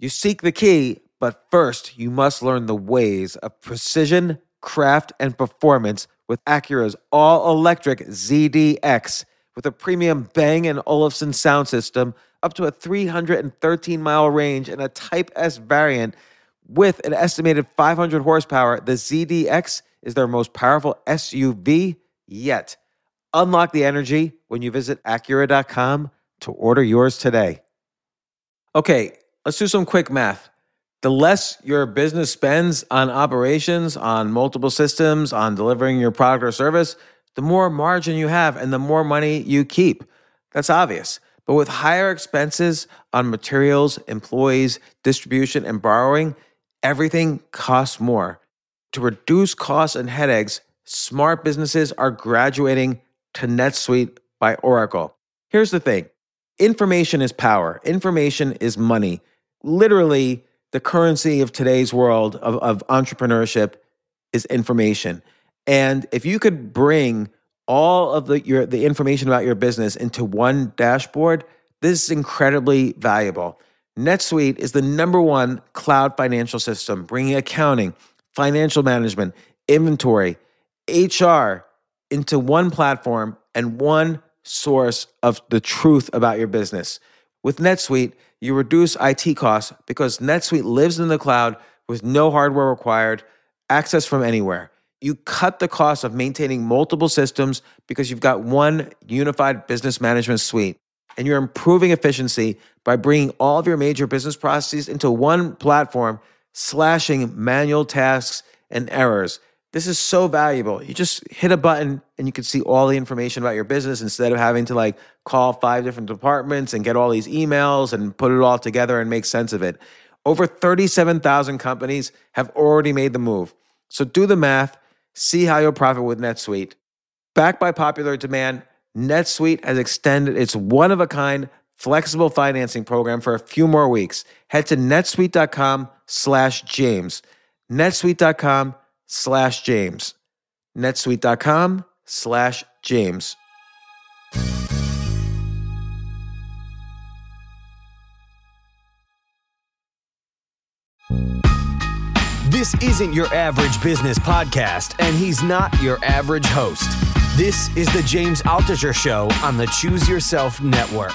You seek the key, but first you must learn the ways of precision, craft, and performance with Acura's all-electric ZDX. With a premium Bang & Olufsen sound system, up to a 313-mile range, and a Type S variant with an estimated 500 horsepower, the ZDX is their most powerful SUV yet. Unlock the energy when you visit Acura.com to order yours today. Okay, let's do some quick math. The less your business spends on operations, on multiple systems, on delivering your product or service, the more margin you have and the more money you keep. That's obvious. But with higher expenses on materials, employees, distribution, and borrowing, everything costs more. To reduce costs and headaches, smart businesses are graduating to NetSuite by Oracle. Here's the thing. Information is power. Information is money. Literally, the currency of today's world of entrepreneurship is information. And if you could bring all of the information about your business into one dashboard, this is incredibly valuable. NetSuite is the #1 cloud financial system, bringing accounting, financial management, inventory, HR into one platform and one source of the truth about your business. With NetSuite, you reduce IT costs because NetSuite lives in the cloud with no hardware required, access from anywhere. You cut the cost of maintaining multiple systems because you've got one unified business management suite. And you're improving efficiency by bringing all of your major business processes into one platform, slashing manual tasks and errors. This is so valuable. You just hit a button and you can see all the information about your business instead of having to call 5 different departments and get all these emails and put it all together and make sense of it. Over 37,000 companies have already made the move. So do the math, see how you'll profit with NetSuite. Backed by popular demand, NetSuite has extended its one-of-a-kind flexible financing program for a few more weeks. Head to netsuite.com/James. netsuite.com/James. netsuite.com/James. This isn't your average business podcast, and he's not your average host. This is the James Altucher Show on the Choose Yourself Network.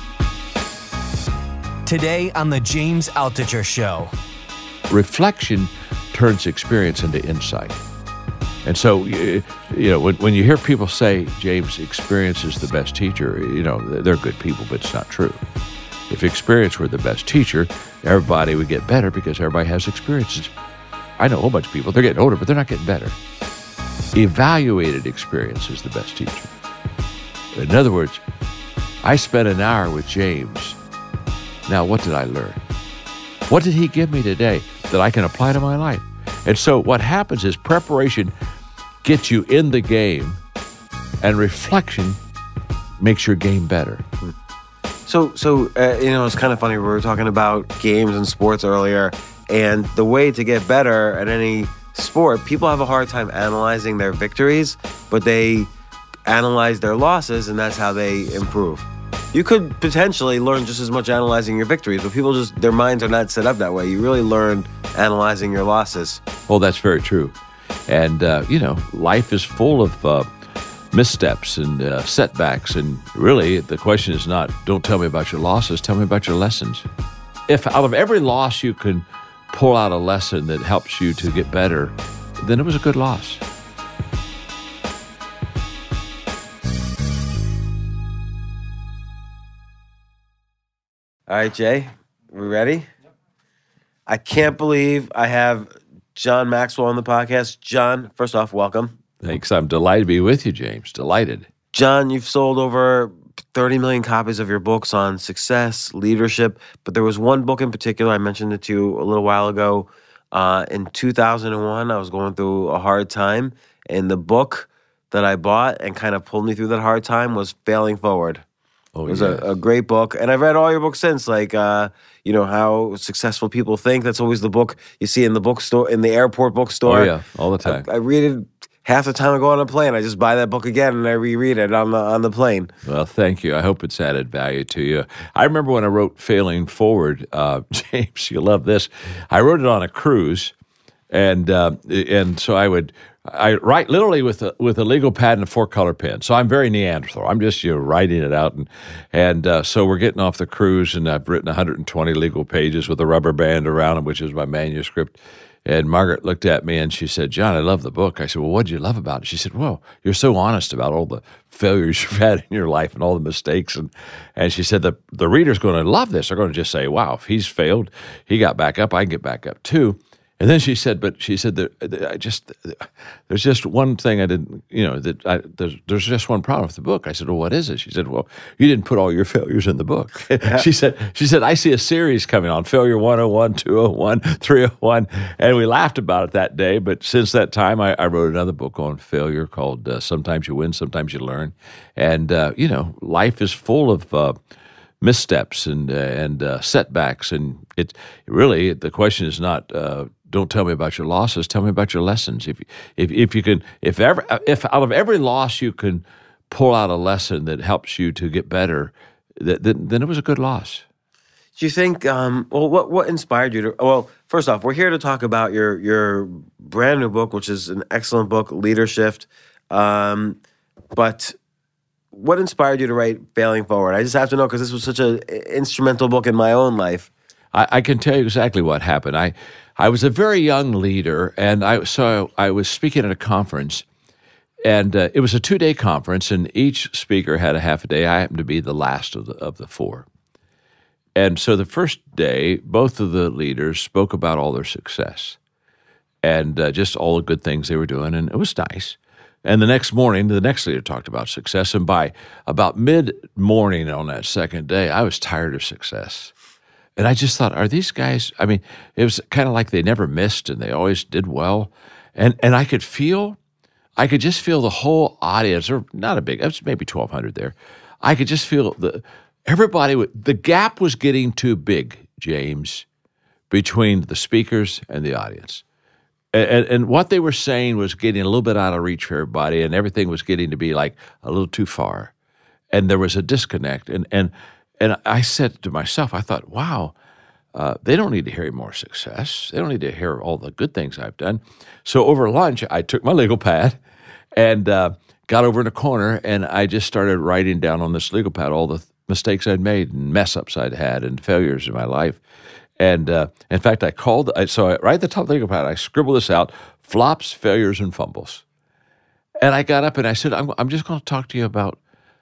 Today on the James Altucher Show. Reflection turns experience into insight. And so, when you hear people say, James, experience is the best teacher, they're good people, but it's not true. If experience were the best teacher, everybody would get better because everybody has experiences. I know a whole bunch of people, they're getting older, but they're not getting better. Evaluated experience is the best teacher. In other words, I spent an hour with James. Now, what did I learn? What did he give me today that I can apply to my life? And so what happens is preparation gets you in the game, and reflection makes your game better. So it's kind of funny. We were talking about games and sports earlier, and the way to get better at any sport, people have a hard time analyzing their victories, but they analyze their losses, and that's how they improve. You could potentially learn just as much analyzing your victories, but people their minds are not set up that way. You really learn analyzing your losses. Well, that's very true. And, life is full of missteps and setbacks. And really, the question is not, don't tell me about your losses, tell me about your lessons. If out of every loss you can pull out a lesson that helps you to get better, then it was a good loss. All right, Jay, we ready? Yep. I can't believe I have John Maxwell on the podcast. John, first off, welcome. Thanks. I'm delighted to be with you, James. Delighted. John, you've sold over 30 million copies of your books on success, leadership, but there was one book in particular, I mentioned it to you a little while ago. In 2001, I was going through a hard time, and the book that I bought and kind of pulled me through that hard time was Failing Forward. Oh, it was a great book, and I've read all your books since, how successful people think. That's always the book you see in the bookstore, in the airport bookstore. Oh, yeah, all the time. I read it half the time I go on a plane, I just buy that book again and I reread it on the plane. Well, thank you. I hope it's added value to you. I remember when I wrote Failing Forward, James, you'll love this. I wrote it on a cruise, and so I write literally with a legal pad and a 4-color pen. So I'm very Neanderthal. I'm just writing it out, and so we're getting off the cruise, and I've written 120 legal pages with a rubber band around them, which is my manuscript. And Margaret looked at me and she said, "John, I love the book." I said, "Well, what did you love about it?" She said, "Well, you're so honest about all the failures you've had in your life and all the mistakes." And she said, the reader's going to love this. They're going to just say, wow, if he's failed, he got back up, I can get back up too. And then she said, there's just one thing I didn't, there's just one problem with the book. I said, "Well, what is it?" She said, "Well, you didn't put all your failures in the book." She said, "I see a series coming on, Failure 101, 201, 301. And we laughed about it that day. But since that time, I wrote another book on failure called Sometimes You Win, Sometimes You Learn. And, life is full of missteps and setbacks. And it really, the question is not, don't tell me about your losses. Tell me about your lessons. If out of every loss you can pull out a lesson that helps you to get better, then it was a good loss. Do you think? What inspired you to? Well, first off, we're here to talk about your brand new book, which is an excellent book, Leadership. But what inspired you to write Failing Forward? I just have to know, because this was such an instrumental book in my own life. I can tell you exactly what happened. I was a very young leader, and I was speaking at a conference, and it was a 2-day conference, and each speaker had a half a day. I happened to be the last of the 4. And so the first day, both of the leaders spoke about all their success and just all the good things they were doing, and it was nice. And the next morning, the next leader talked about success, and by about mid-morning on that second day, I was tired of success. And I just thought, are these guys, it was kind of like they never missed and they always did well. And I could just feel the whole audience, or not a big, it was maybe 1,200 there. I could just feel the gap was getting too big, James, between the speakers and the audience. And what they were saying was getting a little bit out of reach for everybody, and everything was getting to be like a little too far. And there was a disconnect. And I said to myself, I thought, wow, they don't need to hear more success. They don't need to hear all the good things I've done. So over lunch, I took my legal pad and got over in a corner, and I just started writing down on this legal pad all the mistakes I'd made and mess-ups I'd had and failures in my life. And in fact, right at the top of the legal pad, I scribbled this out: flops, failures, and fumbles. And I got up and I said, I'm just going to talk to you about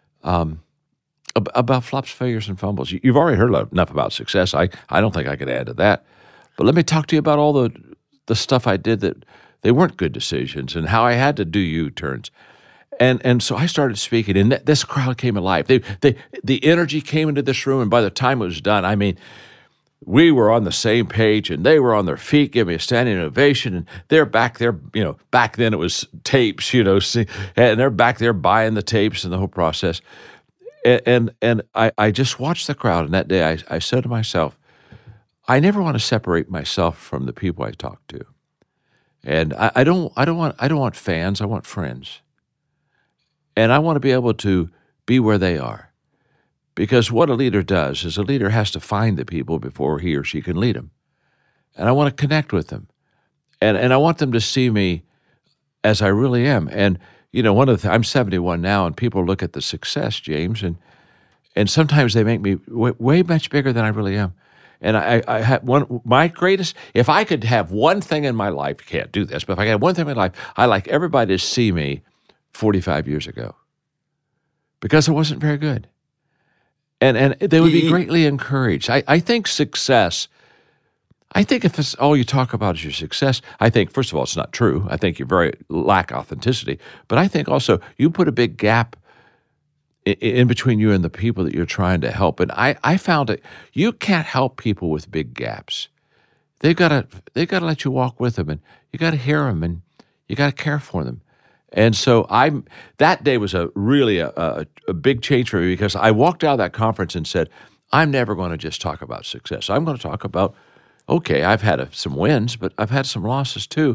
flops, failures, and fumbles. You've already heard enough about success. I don't think I could add to that. But let me talk to you about all the stuff I did that they weren't good decisions, and how I had to do U-turns. And so I started speaking, and this crowd came alive. The energy came into this room, and by the time it was done, we were on the same page, and they were on their feet, giving me a standing ovation, and they're back there, back then it was tapes, and they're back there buying the tapes and the whole process. And I just watched the crowd, and that day I said to myself, I never want to separate myself from the people I talk to. And I don't want fans, I want friends. And I want to be able to be where they are. Because what a leader does is a leader has to find the people before he or she can lead them. And I want to connect with them. And I want them to see me as I really am. And, I'm 71 now, and people look at the success, James, and sometimes they make me way much bigger than I really am. And I had my greatest, if I could have one thing in my life, you can't do this, but if I could have one thing in my life, I like everybody to see me 45 years ago. Because I wasn't very good. And they would be greatly encouraged. I think success, if it's all you talk about is your success, I think, first of all, it's not true. I think you very lack authenticity. But I think also you put a big gap in between you and the people that you're trying to help. And I found that you can't help people with big gaps. They gotta let you walk with them, and you got to hear them, and you got to care for them. And so that day was really a big change for me, because I walked out of that conference and said, I'm never going to just talk about success. I'm going to talk about, okay, I've had some wins, but I've had some losses too.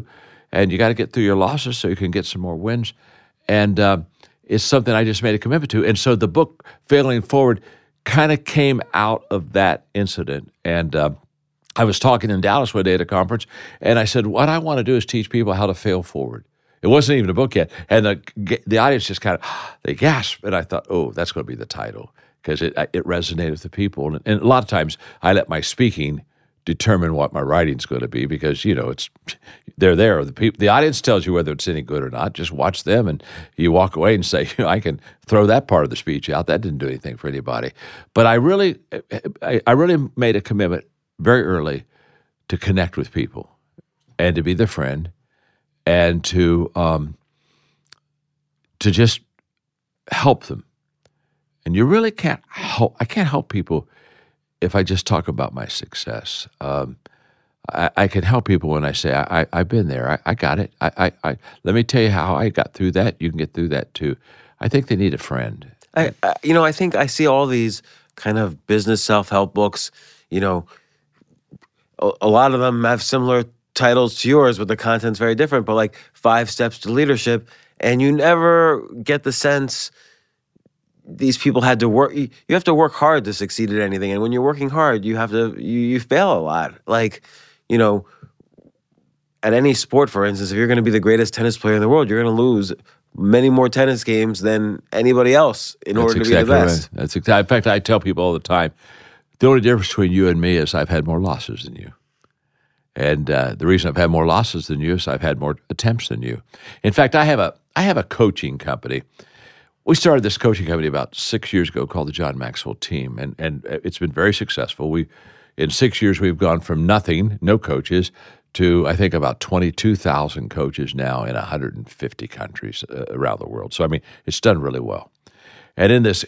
and you got to get through your losses so you can get some more wins. And it's something I just made a commitment to. And so the book, Failing Forward, kind of came out of that incident. And I was talking in Dallas one day at a conference, and I said, what I want to do is teach people how to fail forward. It wasn't even a book yet. And the audience just kind of, they gasped. And I thought, oh, that's going to be the title, because it resonated with the people. And a lot of times I let my speaking determine what my writing's going to be, because, they're there. The audience tells you whether it's any good or not. Just watch them, and you walk away and say, I can throw that part of the speech out. That didn't do anything for anybody. But I really made a commitment very early to connect with people and to be their friend, and to just help them. And you really can't help. I can't help people if I just talk about my success. I can help people when I say, I've been there. I got it. Let me tell you how I got through that. You can get through that too. I think they need a friend. I think I see all these kind of business self-help books. A lot of them have similar titles to yours, but the content's very different. But like 5 Steps to Leadership, and you never get the sense these people had to work. You have to work hard to succeed at anything, and when you're working hard, you have to you fail a lot. Like, at any sport, for instance, if you're going to be the greatest tennis player in the world, you're going to lose many more tennis games than anybody else in order to be the best. Right. That's exactly. In fact, I tell people all the time, the only difference between you and me is I've had more losses than you. And the reason I've had more losses than you is I've had more attempts than you. In fact, I have a coaching company. We started this coaching company about 6 years ago called the John Maxwell Team, and it's been very successful. In 6 years, we've gone from nothing, no coaches, to I think about 22,000 coaches now in 150 countries around the world. So I mean, it's done really well. And in this,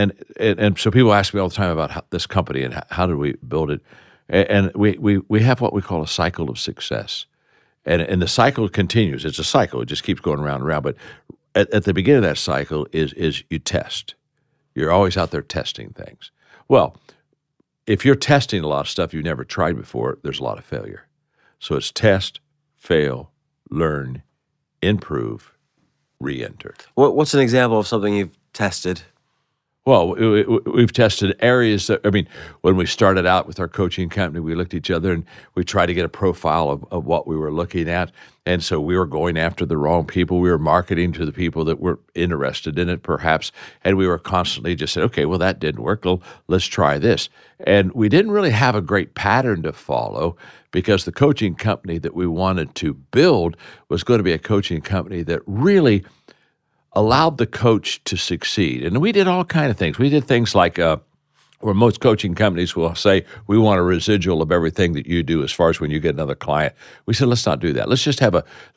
and so people ask me all the time about this company and how did we build it. And we have what we call a cycle of success, and the cycle continues. It's a cycle; it just keeps going around and around. But at the beginning of that cycle is you test. You're always out there testing things. Well, if you're testing a lot of stuff you've never tried before, there's a lot of failure. So it's test, fail, learn, improve, re-enter. What's an example of something you've tested? Well, we've tested areas that, when we started out with our coaching company, we looked at each other and we tried to get a profile of what we were looking at. And so we were going after the wrong people. We were marketing to the people that were interested in it, perhaps. And we were constantly just saying, okay, well, that didn't work. Well, let's try this. And we didn't really have a great pattern to follow, because the coaching company that we wanted to build was going to be a coaching company that really allowed the coach to succeed. And we did all kinds of things. We did things like where most coaching companies will say, we want a residual of everything that you do as far as when you get another client. We said, let's not do that. Let's just have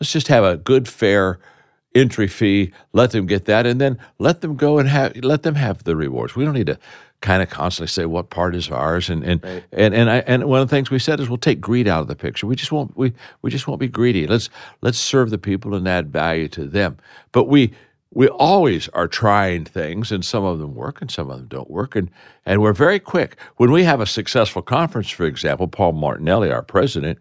a good, fair entry fee, let them get that, and then let them go and let them have the rewards. We don't need to kind of constantly say what part is ours. And right. and one of the things we said is we'll take greed out of the picture. We just won't be greedy. Let's serve the people and add value to them. But we always are trying things, and some of them work and some of them don't work. And we're very quick. When we have a successful conference, for example, Paul Martinelli, our president,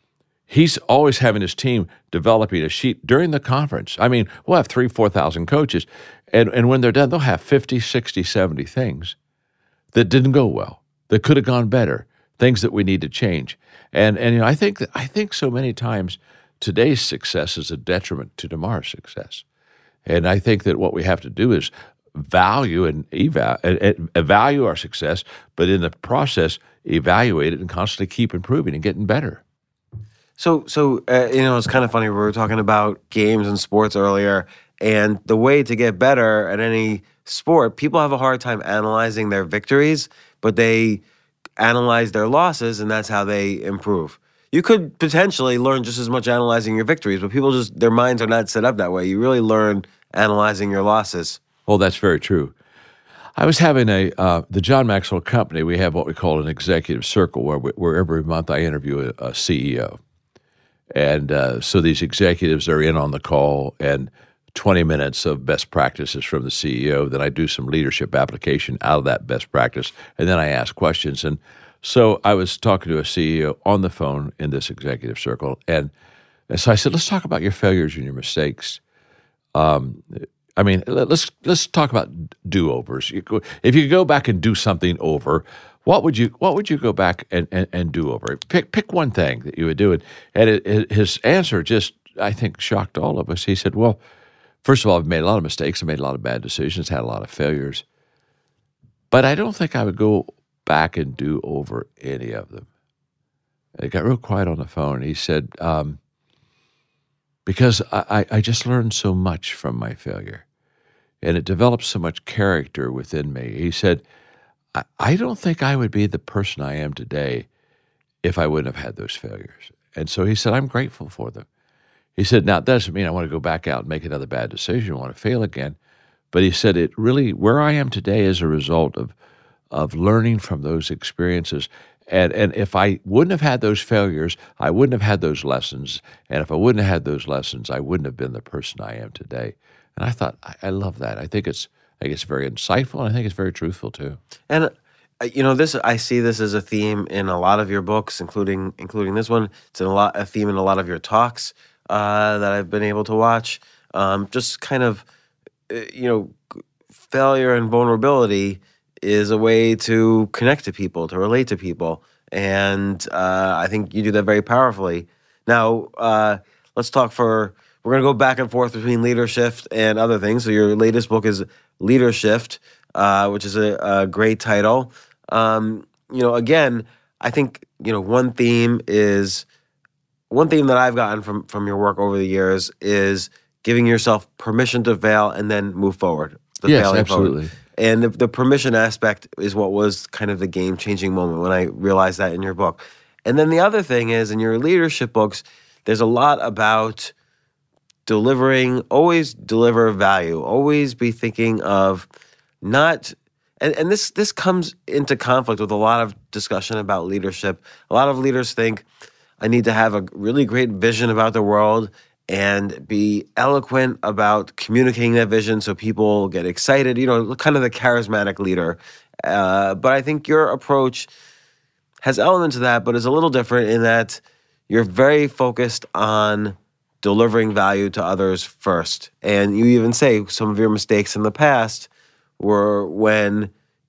he's always having his team developing a sheet during the conference. I mean, we'll have 4,000 coaches, and when they're done, they'll have 50, 60, 70 things that didn't go well, that could have gone better, things that we need to change. And I think so many times today's success is a detriment to tomorrow's success. And I think that what we have to do is value and value our success, but in the process, evaluate it and constantly keep improving and getting better. So it's kind of funny. We were talking about games and sports earlier, and the way to get better at any sport, people have a hard time analyzing their victories, but they analyze their losses, and that's how they improve. You could potentially learn just as much analyzing your victories, but people their minds are not set up that way. You really learn analyzing your losses. Well, that's very true. I was having the John Maxwell Company, we have what we call an executive circle where every month I interview a CEO. And so these executives are in on the call, and 20 minutes of best practices from the CEO. Then I do some leadership application out of that best practice, and then I ask questions. And so I was talking to a CEO on the phone in this executive circle, and And so I said, let's talk about your failures and your mistakes. Let's talk about do-overs. If you could go back and do something over, what would you go back and do over? Pick one thing that you would do. And his answer just, I think, shocked all of us. He said, well, first of all, I've made a lot of mistakes. I made a lot of bad decisions, had a lot of failures. But I don't think I would go back and do over any of them. And it got real quiet on the phone. He said, because I just learned so much from my failure, and it developed so much character within me. He said, I don't think I would be the person I am today if I wouldn't have had those failures. And so he said, I'm grateful for them. He said, now, it doesn't mean I want to go back out and make another bad decision, want to fail again. But he said, it really, where I am today is a result of learning from those experiences. And if I wouldn't have had those failures, I wouldn't have had those lessons. And if I wouldn't have had those lessons, I wouldn't have been the person I am today. And I thought, I love that. I think it's very insightful, and I think it's very truthful too. And I see this as a theme in a lot of your books, including this one. It's a theme in a lot of your talks that I've been able to watch. Just kind of, failure and vulnerability is a way to connect to people, to relate to people. And I think you do that very powerfully. Now, let's talk we're going to go back and forth between leadership and other things. So your latest book is Leadership, which is a great title. Again, I think, one theme that I've gotten from your work over the years is giving yourself permission to fail and then move forward. Yes, absolutely. Forward. And the permission aspect is what was kind of the game-changing moment when I realized that in your book. And then the other thing is, in your leadership books, there's a lot about always deliver value, always be thinking of not, and this comes into conflict with a lot of discussion about leadership. A lot of leaders think, I need to have a really great vision about the world and be eloquent about communicating that vision so people get excited, kind of the charismatic leader. But I think your approach has elements of that, but is a little different in that you're very focused on delivering value to others first. And you even say some of your mistakes in the past were when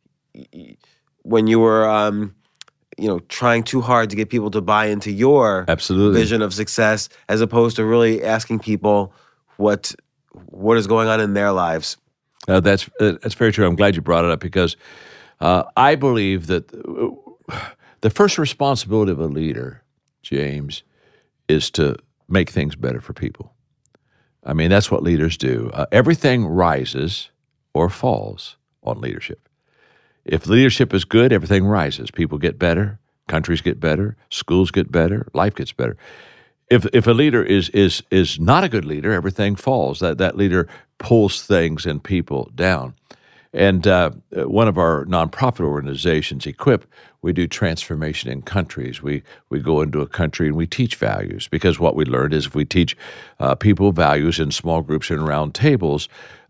you were trying too hard to get people to buy into your vision of success, as opposed to really asking people what is going on in their lives. That's very true. I'm glad you brought it up, because I believe that the first responsibility of a leader, James, is to make things better for people. I mean, that's what leaders do. Everything rises or falls on leadership. If leadership is good, everything rises. People get better, countries get better, schools get better, life gets better. If a leader is not a good leader, everything falls. That leader pulls things and people down. And one of our nonprofit organizations, Equip, we do transformation in countries. We go into a country and we teach values, because what we learned is if we teach people values in small groups and around tables,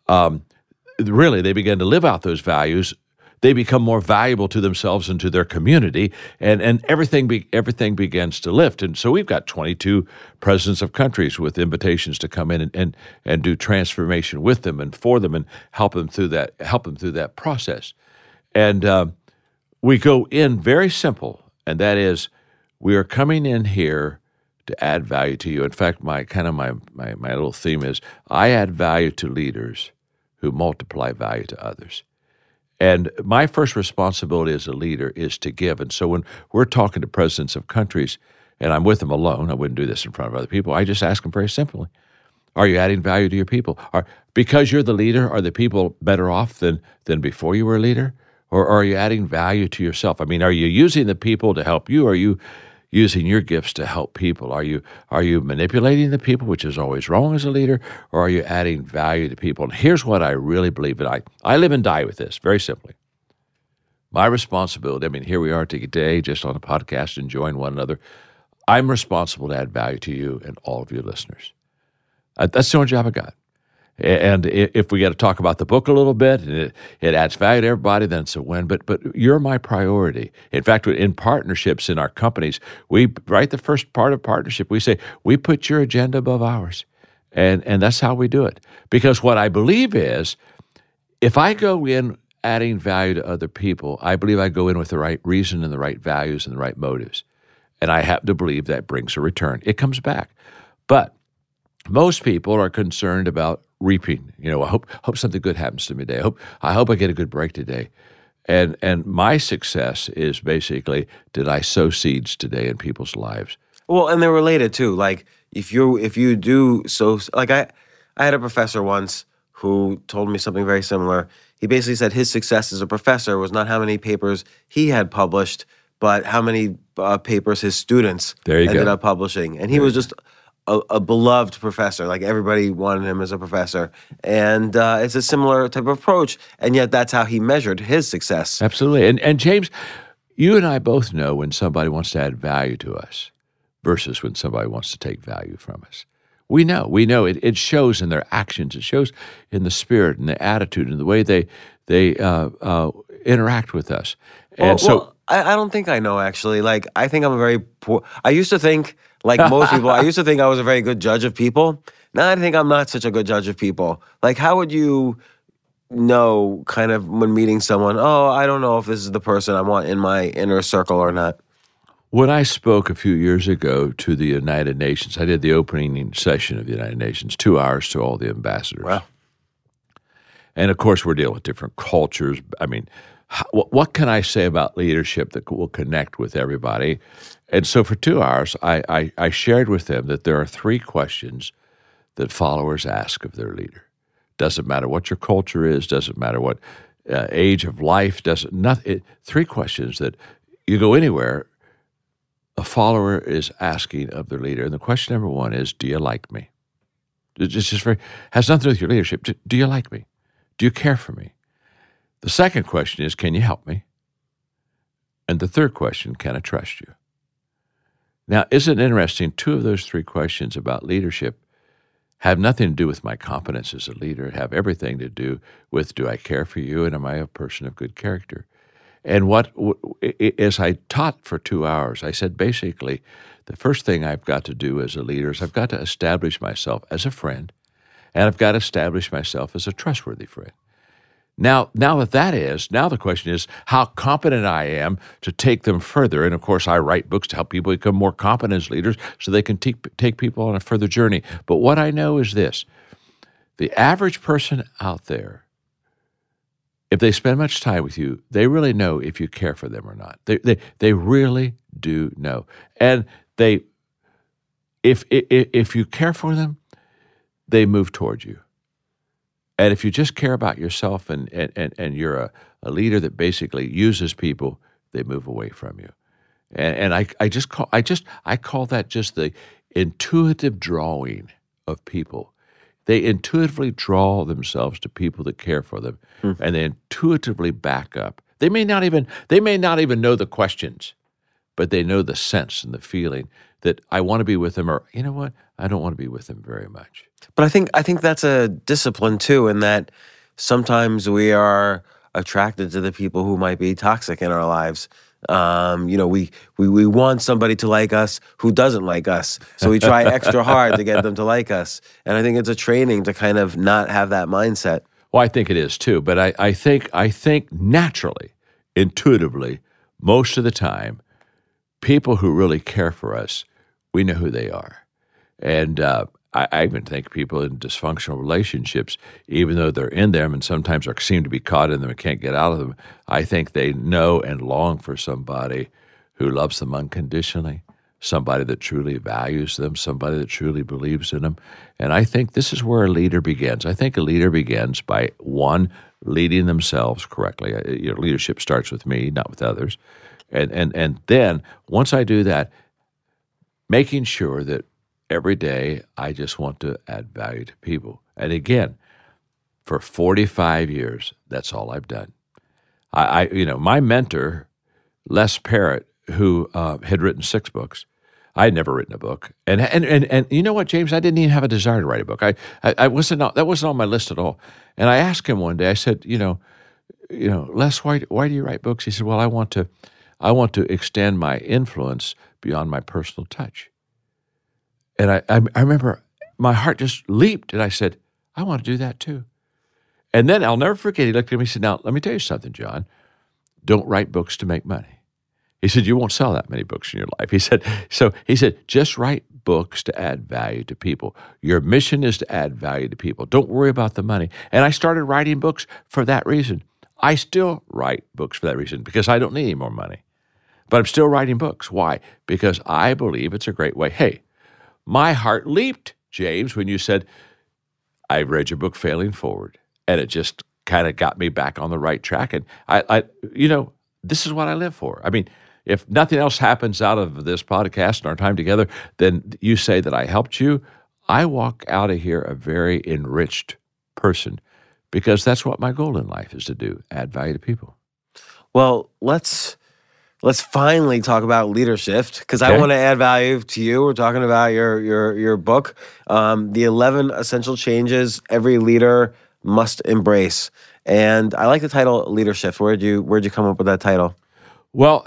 really they begin to live out those values. They become more valuable to themselves and to their community, and everything begins to lift. And so we've got 22 presidents of countries with invitations to come in and do transformation with them and for them and help them through that process. And we go in very simple, and that is, we are coming in here to add value to you. In fact, my little theme is, I add value to leaders who multiply value to others. And my first responsibility as a leader is to give. And so when we're talking to presidents of countries, and I'm with them alone, I wouldn't do this in front of other people, I just ask them very simply, are you adding value to your people? Because you're the leader, are the people better off than before you were a leader? Or are you adding value to yourself? I mean, are you using the people to help you? Or are you using your gifts to help people? Are you manipulating the people, which is always wrong as a leader, or are you adding value to people? And here's what I really believe, and I live and die with this, very simply. My responsibility, I mean, here we are today, just on a podcast, enjoying one another. I'm responsible to add value to you and all of your listeners. That's the only job I got. And if we got to talk about the book a little bit, and it adds value to everybody, then it's a win. But you're my priority. In fact, in partnerships in our companies, right the first part of partnership, we say, we put your agenda above ours. And that's how we do it. Because what I believe is, if I go in adding value to other people, I believe I go in with the right reason and the right values and the right motives. And I happen to believe that brings a return. It comes back. But most people are concerned about reaping. I hope something good happens to me today. I hope I get a good break today. And my success is basically, did I sow seeds today in people's lives? Well, and they're related too. Like if you do so, like I had a professor once who told me something very similar. He basically said his success as a professor was not how many papers he had published, but how many papers his students ended up publishing. And he was just a beloved professor. Like everybody wanted him as a professor. And it's a similar type of approach. And yet that's how he measured his success. Absolutely. And James, you and I both know when somebody wants to add value to us versus when somebody wants to take value from us. We know it shows in their actions. It shows in the spirit and the attitude and the way they interact with us. And I don't think I know, actually. Like, I think I'm a very poor. I used to think, like most people, I used to think I was a very good judge of people. Now I think I'm not such a good judge of people. Like, how would you know, kind of when meeting someone, I don't know if this is the person I want in my inner circle or not? When I spoke a few years ago to the United Nations, I did the opening session of the United Nations, 2 hours to all the ambassadors. Wow. And, of course, we're dealing with different cultures. I mean, what can I say about leadership that will connect with everybody? And so for 2 hours, I shared with them that there are 3 questions that followers ask of their leader. Doesn't matter what your culture is, doesn't matter what age of life, 3 questions that you go anywhere, a follower is asking of their leader. And the question number 1 is, do you like me? It's just has nothing to do with your leadership. Do you like me? Do you care for me? The second question is, can you help me? And the third question, can I trust you? Now, isn't it interesting? 2 of those 3 questions about leadership have nothing to do with my competence as a leader. Have everything to do with, do I care for you, and am I a person of good character? And as I taught for 2 hours, I said basically the first thing I've got to do as a leader is I've got to establish myself as a friend, and I've got to establish myself as a trustworthy friend. Now the question is how competent I am to take them further. And of course, I write books to help people become more competent as leaders so they can take people on a further journey. But what I know is this: the average person out there, if they spend much time with you, they really know if you care for them or not. They really do know. And if you care for them, they move towards you. And if you just care about yourself and you're a leader that basically uses people, they move away from you. And I call that just the intuitive drawing of people. They intuitively draw themselves to people that care for them, and they intuitively back up. They may not even know the questions, but they know the sense and the feeling that I want to be with them, or you know what, I don't want to be with them very much. But I think that's a discipline too, in that sometimes we are attracted to the people who might be toxic in our lives. We want somebody to like us who doesn't like us, so we try extra hard to get them to like us. And I think it's a training to kind of not have that mindset. Well, I think it is too, but I think naturally, intuitively, most of the time, people who really care for us, we know who they are. And I even think people in dysfunctional relationships, even though they're in them and sometimes seem to be caught in them and can't get out of them, I think they know and long for somebody who loves them unconditionally, somebody that truly values them, somebody that truly believes in them. And I think this is where a leader begins. I think a leader begins by, 1, leading themselves correctly. Leadership starts with me, not with others. And then once I do that, making sure that every day I just want to add value to people. And again, for 45 years, that's all I've done. My mentor, Les Parrott, who had written 6 books, I had never written a book, and you know what, James? I didn't even have a desire to write a book. I wasn't that wasn't on my list at all. And I asked him one day. I said, Les, why do you write books? He said, well, I want to extend my influence beyond my personal touch. And I remember my heart just leaped, and I said, I want to do that too. And then I'll never forget. He looked at me and said, now let me tell you something, John. Don't write books to make money. He said, you won't sell that many books in your life. He said, just write books to add value to people. Your mission is to add value to people. Don't worry about the money. And I started writing books for that reason. I still write books for that reason because I don't need any more money. But I'm still writing books. Why? Because I believe it's a great way. Hey, my heart leaped, James, when you said, I read your book, Failing Forward, and it just kind of got me back on the right track. And I this is what I live for. I mean, if nothing else happens out of this podcast and our time together, then you say that I helped you. I walk out of here a very enriched person because that's what my goal in life is to do, add value to people. Well, let's finally talk about leadership because I want to add value to you. We're talking about your book, The 11 Essential Changes Every Leader Must Embrace. And I like the title Leadership. Where'd you come up with that title? Well,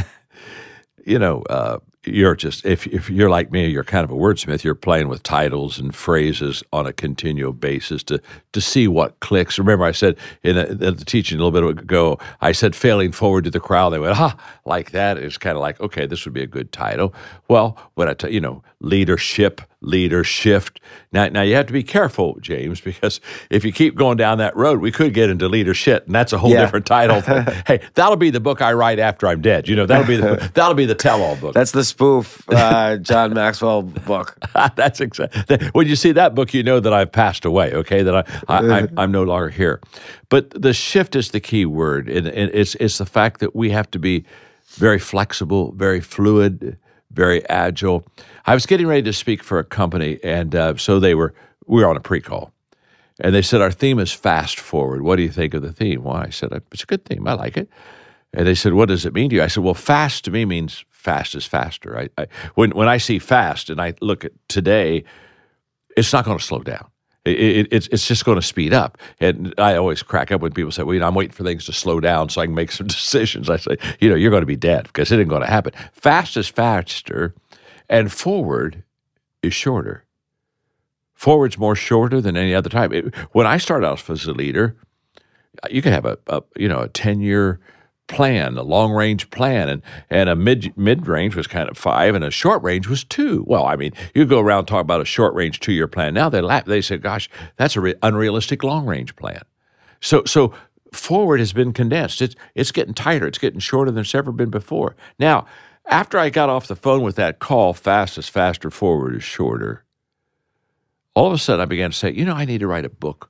you're just, if you're like me, you're kind of a wordsmith. You're playing with titles and phrases on a continual basis to see what clicks. Remember, I said in the teaching a little bit ago, I said failing forward to the crowd. They went, like that. It's kind of like, okay, this would be a good title. Well, when I tell leadership, leader shift. Now you have to be careful, James, because if you keep going down that road, we could get into leadership, and that's a whole different title. Hey, that'll be the book I write after I'm dead. That'll be the tell-all book. That's the spoof John Maxwell book. That's exactly. When you see that book, you know that I've passed away. Okay, that I'm no longer here. But the shift is the key word, and it's the fact that we have to be very flexible, very fluid, very agile. I was getting ready to speak for a company, and so we were on a pre-call. And they said, our theme is fast forward. What do you think of the theme? Well, I said, it's a good theme. I like it. And they said, what does it mean to you? I said, well, fast to me means fast is faster. When I see fast and I look at today, it's not going to slow down. It's just going to speed up. And I always crack up when people say, well, I'm waiting for things to slow down so I can make some decisions. I say, you're going to be dead because it ain't going to happen. Fast is faster, and forward is shorter. Forward's more shorter than any other time. When I started out as a leader, you could have a 10-year plan, a long-range plan, and a mid-range was kind of 5, and a short range was 2. Well, I mean, you go around and talk about a short-range 2-year plan. Now they say, gosh, that's an unrealistic long-range plan. So forward has been condensed. It's getting tighter. It's getting shorter than it's ever been before. Now, after I got off the phone with that call, fast is faster, forward is shorter, all of a sudden I began to say, I need to write a book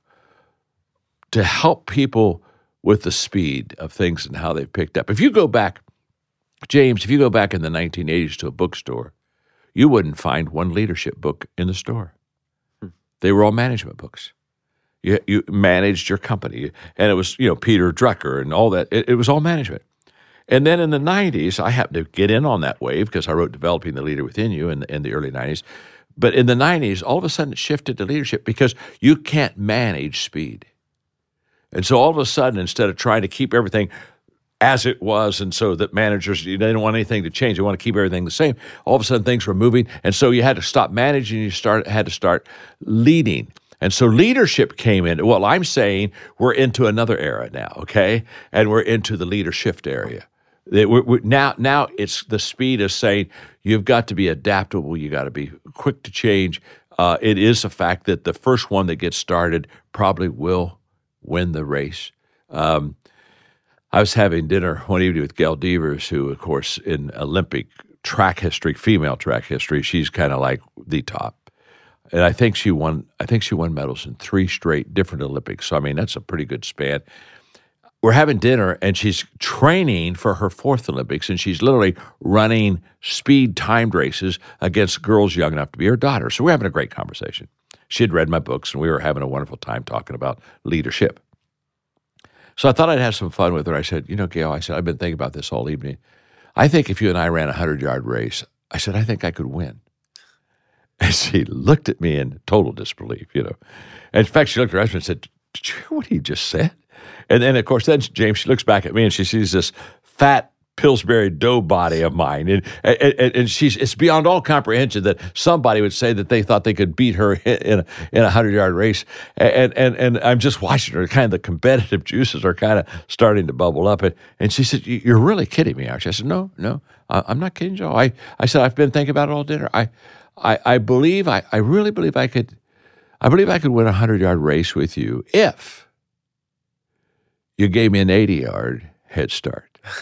to help people with the speed of things and how they've picked up. If you go back, James, in the 1980s to a bookstore, you wouldn't find one leadership book in the store. They were all management books. You managed your company, and it was, Peter Drucker and all that. It was all management. And then in the 90s, I happened to get in on that wave because I wrote Developing the Leader Within You in the early 90s. But in the 90s, all of a sudden it shifted to leadership because you can't manage speed. And so all of a sudden, instead of trying to keep everything as it was, and so that managers, they didn't want anything to change, they want to keep everything the same, all of a sudden things were moving, and so you had to stop managing, you had to start leading. And so leadership came in. Well, I'm saying we're into another era now, okay? And we're into the leadership area. Now it's the speed of saying you've got to be adaptable, you got to be quick to change. It is a fact that the first one that gets started probably will win the race. I was having dinner one evening with Gail Devers, who, of course, in Olympic track history, female track history, she's kind of like the top. And I think she won medals in 3 straight different Olympics. So, I mean, that's a pretty good span. We're having dinner, and she's training for her 4th Olympics, and she's literally running speed timed races against girls young enough to be her daughter. So we're having a great conversation. She had read my books, and we were having a wonderful time talking about leadership. So I thought I'd have some fun with her. I said, Gail, I've been thinking about this all evening. I think if you and I ran a 100-yard race, I said, I think I could win. And she looked at me in total disbelief, And in fact, she looked at her husband and said, did you hear what he just said? And then, of course, James, she looks back at me and she sees this fat Pillsbury dough body of mine. And it's beyond all comprehension that somebody would say that they thought they could beat her in a 100-yard race. And I'm just watching her. Kind of the competitive juices are kind of starting to bubble up. And she said, you're really kidding me, aren't you? I said, no, I'm not kidding, Joe. I said, I've been thinking about it all dinner. I really believe I could win a 100-yard race with you if you gave me an 80-yard head start.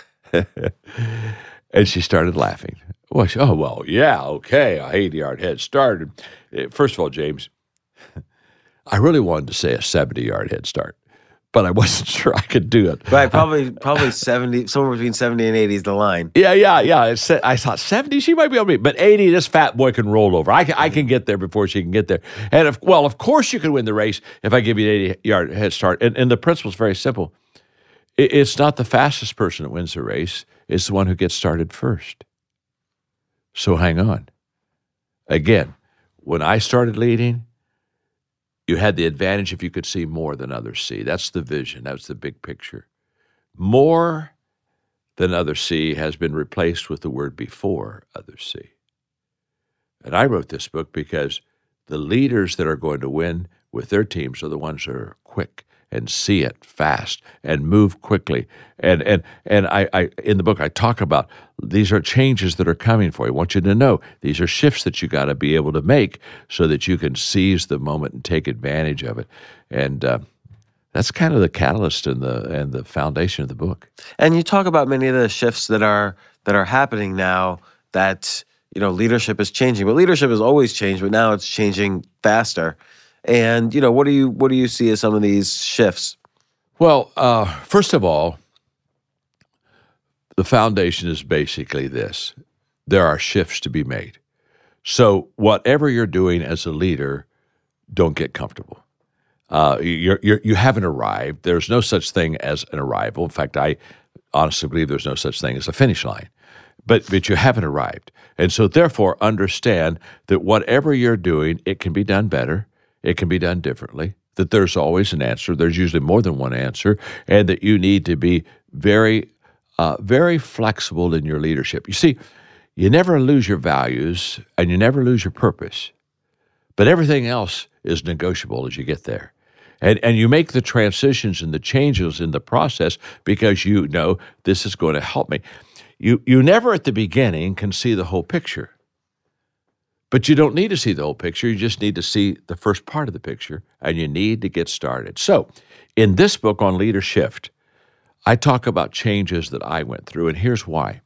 And she started laughing. Well, yeah, okay, a 80-yard head start. First of all, James, I really wanted to say a 70-yard head start, but I wasn't sure I could do it. Right, probably 70, somewhere between 70 and 80 is the line. Yeah. I thought 70, she might be able to beat, but 80, this fat boy can roll over. I can get there before she can get there. And of course you can win the race if I give you an 80-yard head start. And the principle's very simple. It's not the fastest person that wins the race. It's the one who gets started first. So hang on. Again, when I started leading, you had the advantage if you could see more than others see. That's the vision. That's the big picture. More than others see has been replaced with the word before others see. And I wrote this book because the leaders that are going to win with their teams are the ones that are quick and see it fast and move quickly. And I in the book, I talk about these are changes that are coming for you. I want you to know these are shifts that you got to be able to make so that you can seize the moment and take advantage of it. And that's kind of the catalyst and the foundation of the book. And you talk about many of the shifts that are happening now that, leadership is changing. But leadership has always changed, but now it's changing faster. And, what do you see as some of these shifts? Well, first of all, the foundation is basically this. There are shifts to be made. So whatever you're doing as a leader, don't get comfortable. You haven't arrived. There's no such thing as an arrival. In fact, I honestly believe there's no such thing as a finish line. But you haven't arrived. And so therefore, understand that whatever you're doing, it can be done better. It can be done differently, that there's always an answer. There's usually more than one answer, and that you need to be very, very flexible in your leadership. You see, you never lose your values, and you never lose your purpose, but everything else is negotiable as you get there. And you make the transitions and the changes in the process because you know this is going to help me. You never at the beginning can see the whole picture. But you don't need to see the whole picture. You just need to see the first part of the picture, and you need to get started. So in this book on Leadership, I talk about changes that I went through, and here's why.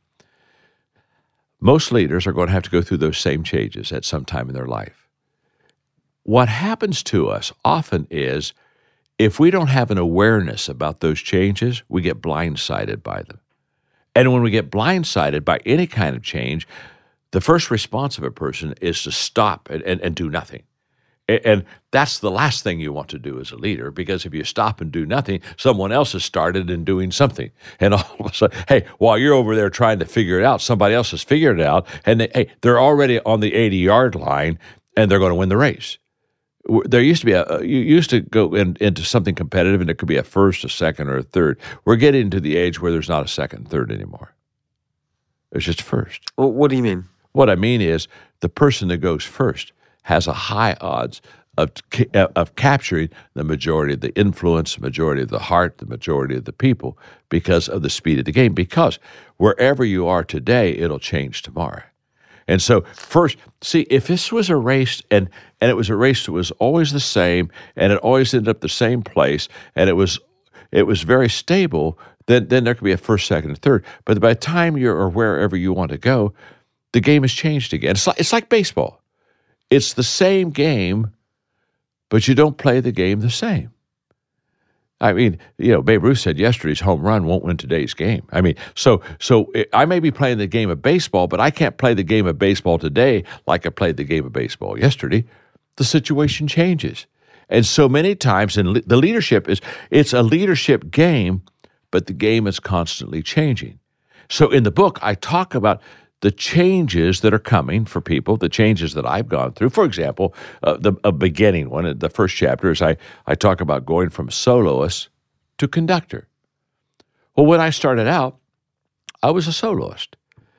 Most leaders are going to have to go through those same changes at some time in their life. What happens to us often is if we don't have an awareness about those changes, we get blindsided by them. And when we get blindsided by any kind of change, the first response of a person is to stop and do nothing. And that's the last thing you want to do as a leader, because if you stop and do nothing, someone else has started in doing something. And all of a sudden, hey, while you're over there trying to figure it out, somebody else has figured it out, and they're already on the 80-yard line, and they're going to win the race. There used to be you used to go into something competitive, and there could be a first, a second, or a third. We're getting to the age where there's not a second and third anymore. It's just first. Well, what do you mean? What I mean is the person that goes first has a high odds of capturing the majority of the influence, the majority of the heart, the majority of the people because of the speed of the game. Because wherever you are today, it'll change tomorrow. And so first, see, if this was a race and it was a race that was always the same and it always ended up the same place and it was very stable, then there could be a first, second, and third. But by the time you're or wherever you want to go, the game has changed again. It's like baseball. It's the same game, but you don't play the game the same. I mean, Babe Ruth said yesterday's home run won't win today's game. I mean, so I may be playing the game of baseball, but I can't play the game of baseball today like I played the game of baseball yesterday. The situation changes. And so many times, and the leadership it's a leadership game, but the game is constantly changing. So in the book, I talk about the changes that are coming for people, the changes that I've gone through. For example, a beginning one, the first chapter is I talk about going from soloist to conductor. Well, when I started out, I was a soloist.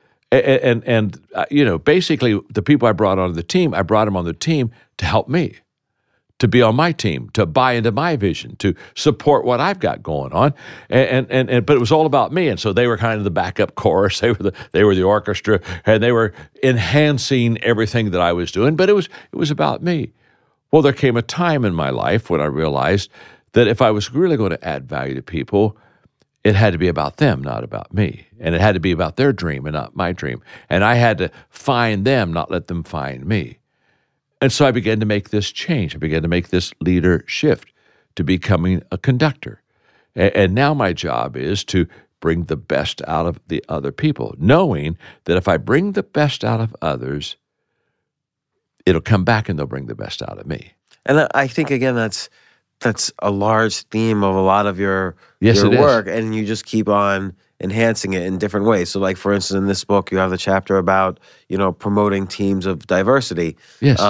And basically the people I brought on the team, I brought them on the team to help me, to be on my team, to buy into my vision, to support what I've got going on, but it was all about me, and so they were kind of the backup chorus, they were the orchestra, and they were enhancing everything that I was doing, but it was about me. Well, there came a time in my life when I realized that if I was really going to add value to people, it had to be about them, not about me, and it had to be about their dream and not my dream, and I had to find them, not let them find me. And so I began to make this change. I began to make this leader shift to becoming a conductor. And now my job is to bring the best out of the other people, knowing that if I bring the best out of others, it'll come back and they'll bring the best out of me. And I think, again, that's a large theme of a lot of your work, and you just keep on enhancing it in different ways. So, like, for instance, in this book, you have the chapter about, promoting teams of diversity. Yes.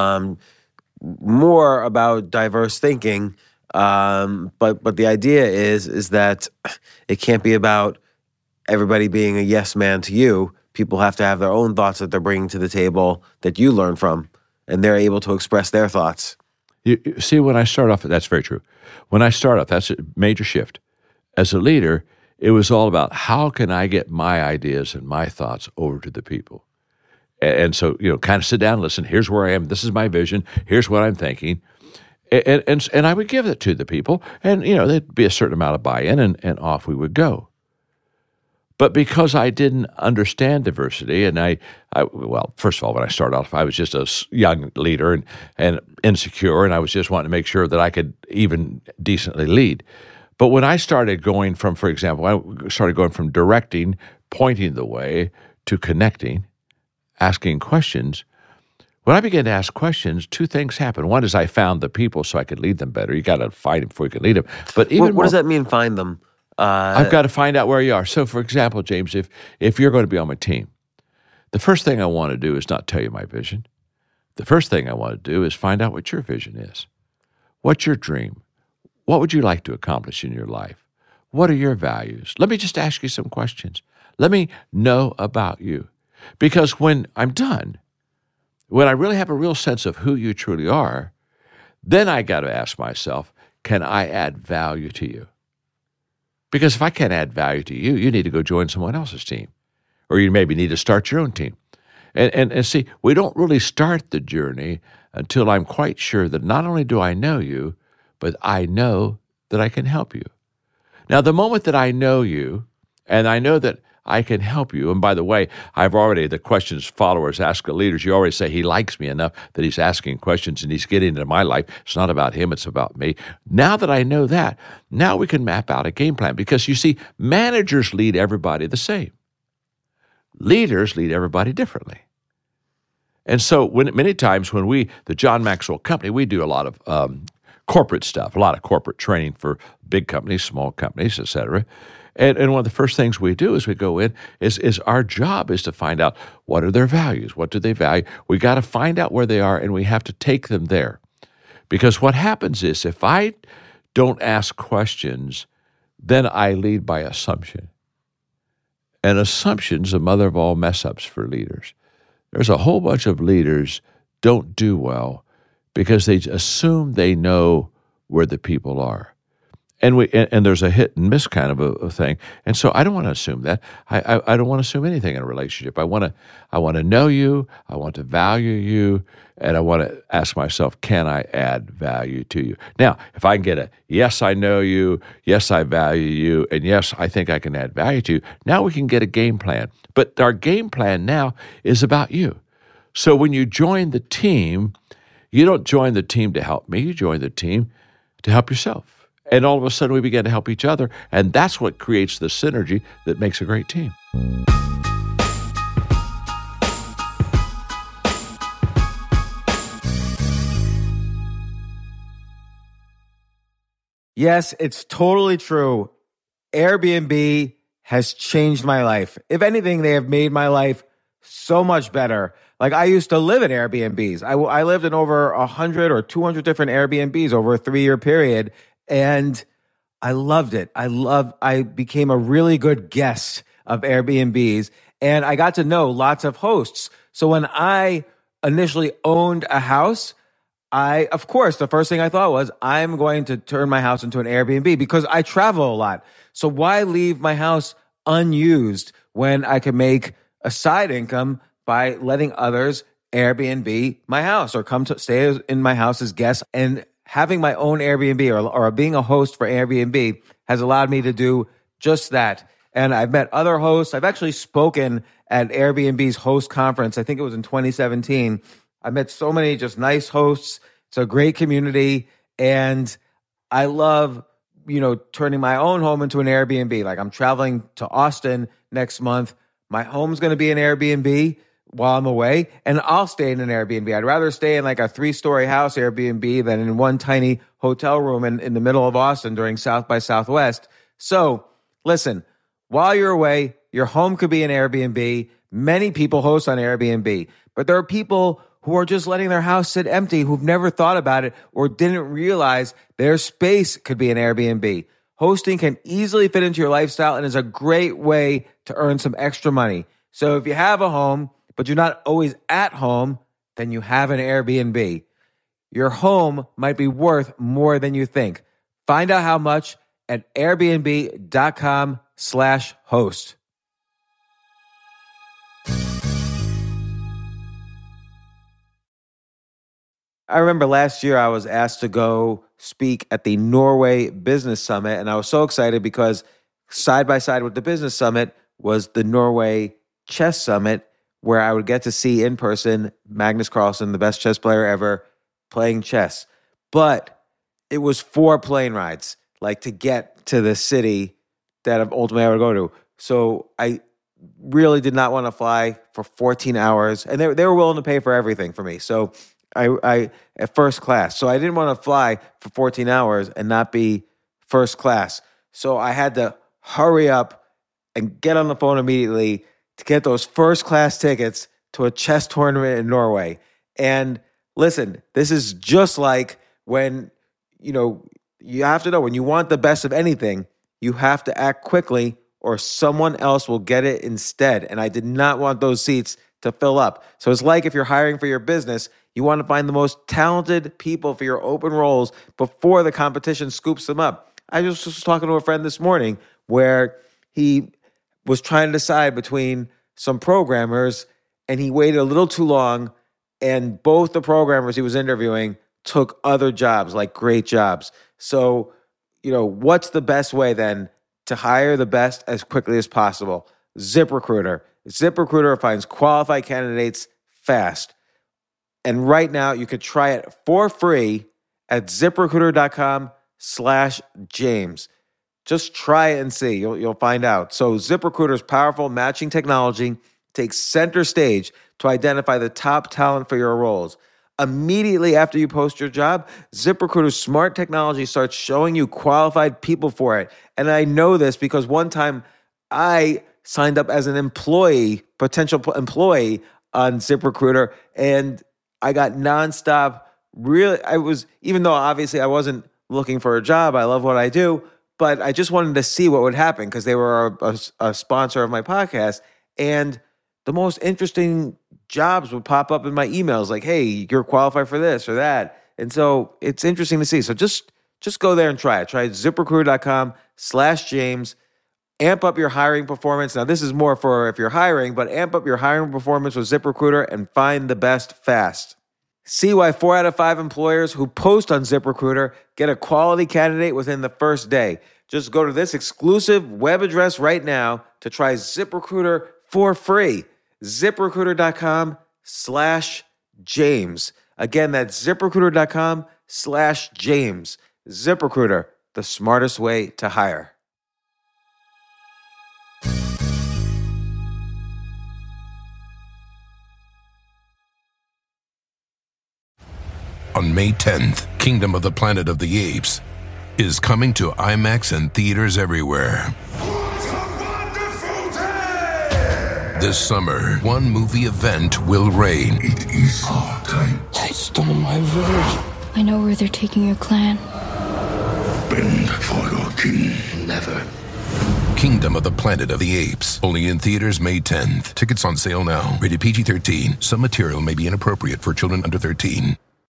More about diverse thinking, but the idea is that it can't be about everybody being a yes man to you. People have to have their own thoughts that they're bringing to the table that you learn from, and they're able to express their thoughts. You see, when I start off, that's very true. When I start off, that's a major shift. As a leader, it was all about how can I get my ideas and my thoughts over to the people. And so, kind of sit down and listen. Here's where I am. This is my vision. Here's what I'm thinking. And I would give it to the people. And, there'd be a certain amount of buy-in, and off we would go. But because I didn't understand diversity, and well, first of all, when I started off, I was just a young leader and insecure, and I was just wanting to make sure that I could even decently lead. But when I started going from, for example, I started going from directing, pointing the way, to connecting, asking questions. When I began to ask questions, two things happened. One is I found the people so I could lead them better. You got to find them before you can lead them. But even what does that mean, find them? I've got to find out where you are. So, for example, James, if you're going to be on my team, the first thing I want to do is not tell you my vision. The first thing I want to do is find out what your vision is. What's your dream? What would you like to accomplish in your life? What are your values? Let me just ask you some questions. Let me know about you. Because when I'm done, when I really have a real sense of who you truly are, then I got to ask myself, can I add value to you? Because if I can't add value to you, you need to go join someone else's team. Or you maybe need to start your own team. And see, we don't really start the journey until I'm quite sure that not only do I know you, but I know that I can help you. Now, the moment that I know you, and I know that I can help you, and by the way, the questions followers ask the leaders, you already say he likes me enough that he's asking questions and he's getting into my life. It's not about him, it's about me. Now that I know that, now we can map out a game plan. Because you see, managers lead everybody the same. Leaders lead everybody differently. And so many times when the John Maxwell Company, we do a lot of corporate stuff, a lot of corporate training for big companies, small companies, et cetera. And one of the first things we do as we go in is our job is to find out what are their values, what do they value. We got to find out where they are, and we have to take them there. Because what happens is if I don't ask questions, then I lead by assumption. And assumption's the mother of all mess-ups for leaders. There's a whole bunch of leaders don't do well because they assume they know where the people are. And there's a hit and miss kind of a thing. And so I don't want to assume that. I don't want to assume anything in a relationship. I want to know you, I want to value you, and I want to ask myself, can I add value to you? Now, if I can get a yes, I know you, yes, I value you, and yes, I think I can add value to you, now we can get a game plan. But our game plan now is about you. So when you join the team, you don't join the team to help me, you join the team to help yourself. And all of a sudden we begin to help each other, and that's what creates the synergy that makes a great team. Yes, it's totally true. Airbnb has changed my life. If anything, they have made my life so much better. Like, I used to live in Airbnbs. I lived in over 100 or 200 different Airbnbs over a 3-year period, and I loved it. I became a really good guest of Airbnbs, and I got to know lots of hosts. So when I initially owned a house, of course, the first thing I thought was, I'm going to turn my house into an Airbnb because I travel a lot. So why leave my house unused when I could make a side income by letting others Airbnb my house or come to stay in my house as guests? And having my own Airbnb or being a host for Airbnb has allowed me to do just that. And I've met other hosts. I've actually spoken at Airbnb's host conference. I think it was in 2017. I met so many just nice hosts. It's a great community. And I love, turning my own home into an Airbnb. Like, I'm traveling to Austin next month. My home's going to be an Airbnb while I'm away, and I'll stay in an Airbnb. I'd rather stay in like a 3-story house Airbnb than in one tiny hotel room in the middle of Austin during South by Southwest. So listen, while you're away, your home could be an Airbnb. Many people host on Airbnb, but there are people who are just letting their house sit empty, who've never thought about it or didn't realize their space could be an Airbnb. Hosting can easily fit into your lifestyle and is a great way to earn some extra money. So if you have a home, but you're not always at home, then you have an Airbnb. Your home might be worth more than you think. Find out how much at airbnb.com/host. I remember last year I was asked to go speak at the Norway Business Summit, and I was so excited because side by side with the Business Summit was the Norway Chess Summit, where I would get to see in person Magnus Carlsen, the best chess player ever, playing chess. But it was 4 plane rides, like, to get to the city that ultimately I would go to. So I really did not want to fly for 14 hours, and they were willing to pay for everything for me. So I at first class. So I didn't want to fly for 14 hours and not be first class. So I had to hurry up and get on the phone immediately to get those first class tickets to a chess tournament in Norway. And listen, this is just like when, you have to know, when you want the best of anything, you have to act quickly or someone else will get it instead. And I did not want those seats to fill up. So it's like if you're hiring for your business, you want to find the most talented people for your open roles before the competition scoops them up. I just was talking to a friend this morning where he was trying to decide between some programmers, and he waited a little too long, and both the programmers he was interviewing took other jobs, like great jobs. So, what's the best way then to hire the best as quickly as possible? ZipRecruiter. ZipRecruiter finds qualified candidates fast. And right now, you could try it for free at ZipRecruiter.com/James. Just try it and see. You'll find out. So ZipRecruiter's powerful matching technology takes center stage to identify the top talent for your roles. Immediately after you post your job, ZipRecruiter's smart technology starts showing you qualified people for it. And I know this because one time I signed up as an potential employee on ZipRecruiter, and I got nonstop. Even though obviously I wasn't looking for a job, I love what I do, but I just wanted to see what would happen because they were a sponsor of my podcast. And the most interesting jobs would pop up in my emails like, hey, you're qualified for this or that. And so it's interesting to see. So just go there and try it. Try ZipRecruiter.com/James. Amp up your hiring performance. Now, this is more for if you're hiring, but amp up your hiring performance with ZipRecruiter and find the best fast. See why 4 out of 5 employers who post on ZipRecruiter get a quality candidate within the first day. Just go to this exclusive web address right now to try ZipRecruiter for free. ZipRecruiter.com/James. Again, that's ZipRecruiter.com/James. ZipRecruiter, the smartest way to hire. On May 10th, Kingdom of the Planet of the Apes is coming to IMAX and theaters everywhere. This summer, one movie event will reign. It is our time. They stole my village. I know where they're taking your clan. Bend for your king. Never. Kingdom of the Planet of the Apes. Only in theaters May 10th. Tickets on sale now. Rated PG-13. Some material may be inappropriate for children under 13.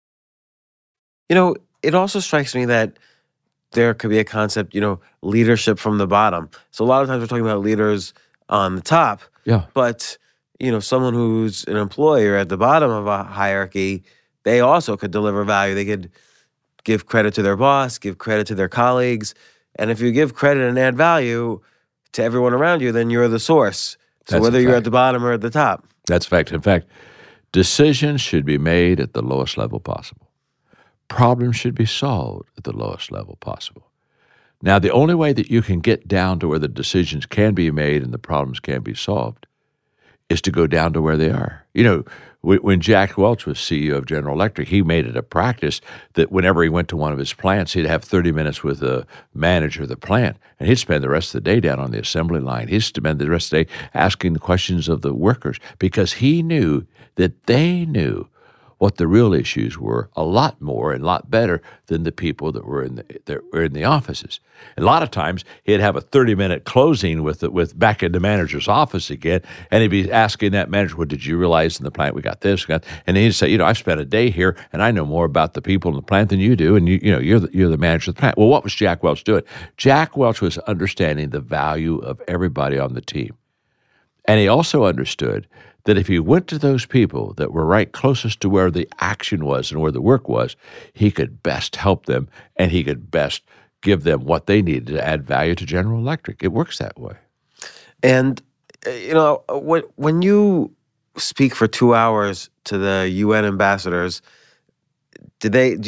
You know, it also strikes me that there could be a concept, leadership from the bottom. So a lot of times we're talking about leaders on the top. Yeah. But, someone who's an employer at the bottom of a hierarchy, they also could deliver value. They could give credit to their boss, give credit to their colleagues. And if you give credit and add value to everyone around you, then you're the source. So That's whether a you're fact. at the bottom or at the top. That's a fact. In fact, decisions should be made at the lowest level possible. Problems should be solved at the lowest level possible. Now, the only way that you can get down to where the decisions can be made and the problems can be solved is to go down to where they are. When Jack Welch was CEO of General Electric, he made it a practice that whenever he went to one of his plants, he'd have 30 minutes with the manager of the plant, and he'd spend the rest of the day down on the assembly line. He'd spend the rest of the day asking the questions of the workers because he knew that they knew what the real issues were a lot more and a lot better than the people that were in the offices. And a lot of times he'd have a 30-minute closing with back in the manager's office again, and he'd be asking that manager, "Well, did you realize in the plant we got this?" And he'd say, "I've spent a day here, and I know more about the people in the plant than you do, and you're the manager of the plant." Well, what was Jack Welch doing? Jack Welch was understanding the value of everybody on the team, and he also understood that if he went to those people that were right closest to where the action was and where the work was, he could best help them and he could best give them what they needed to add value to General Electric. It works that way. And, when you speak for 2 hours to the UN ambassadors, do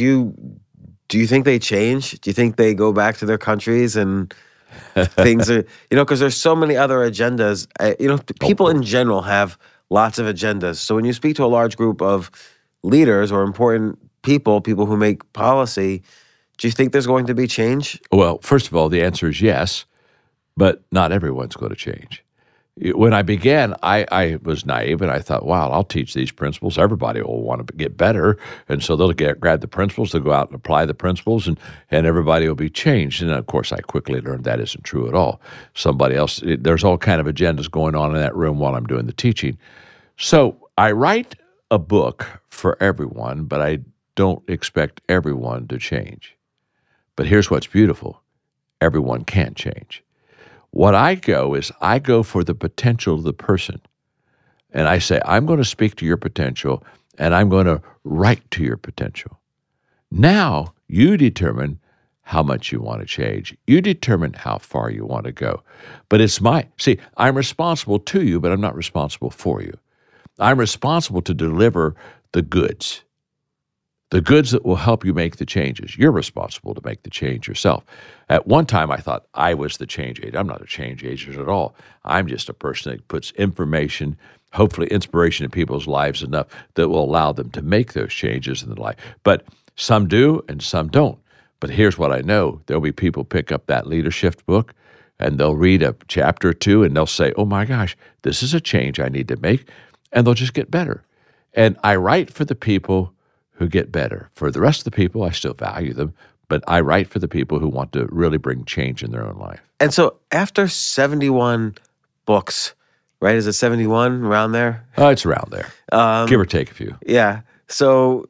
you think they change? Do you think they go back to their countries and things are, because there's so many other agendas. People in general have lots of agendas. So when you speak to a large group of leaders or important people who make policy, do you think there's going to be change? Well, first of all, the answer is yes, but not everyone's going to change. When I began, I was naive and I thought, wow, I'll teach these principles. Everybody will want to get better. And so they'll grab the principles, they'll go out and apply the principles, and everybody will be changed. And of course, I quickly learned that isn't true at all. Somebody else, there's all kind of agendas going on in that room while I'm doing the teaching. So I write a book for everyone, but I don't expect everyone to change. But here's what's beautiful. Everyone can change. What I go for the potential of the person. And I say, I'm going to speak to your potential, and I'm going to write to your potential. Now, you determine how much you want to change. You determine how far you want to go. But I'm responsible to you, but I'm not responsible for you. I'm responsible to deliver the goods that will help you make the changes. You're responsible to make the change yourself. At one time, I thought I was the change agent. I'm not a change agent at all. I'm just a person that puts information, hopefully inspiration in people's lives enough that will allow them to make those changes in their life. But some do and some don't. But here's what I know. There'll be people pick up that leadership book and they'll read a chapter or two and they'll say, oh my gosh, this is a change I need to make. And they'll just get better. And I write for the people who get better. For the rest of the people, I still value them, but I write for the people who want to really bring change in their own life. And so after 71 books, right? Is it 71 around there? It's around there, give or take a few. Yeah. So,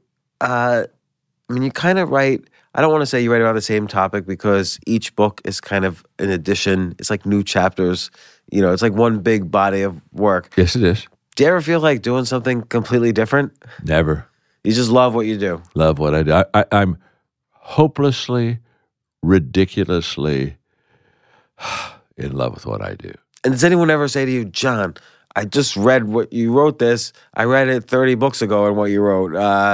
you kind of write, I don't want to say you write about the same topic because each book is kind of an addition. It's like new chapters. It's like one big body of work. Yes, it is. Do you ever feel like doing something completely different? Never. You just love what you do. Love what I do. I'm hopelessly, ridiculously in love with what I do. And does anyone ever say to you, John, I just read what you wrote this. I read it 30 books ago and what you wrote.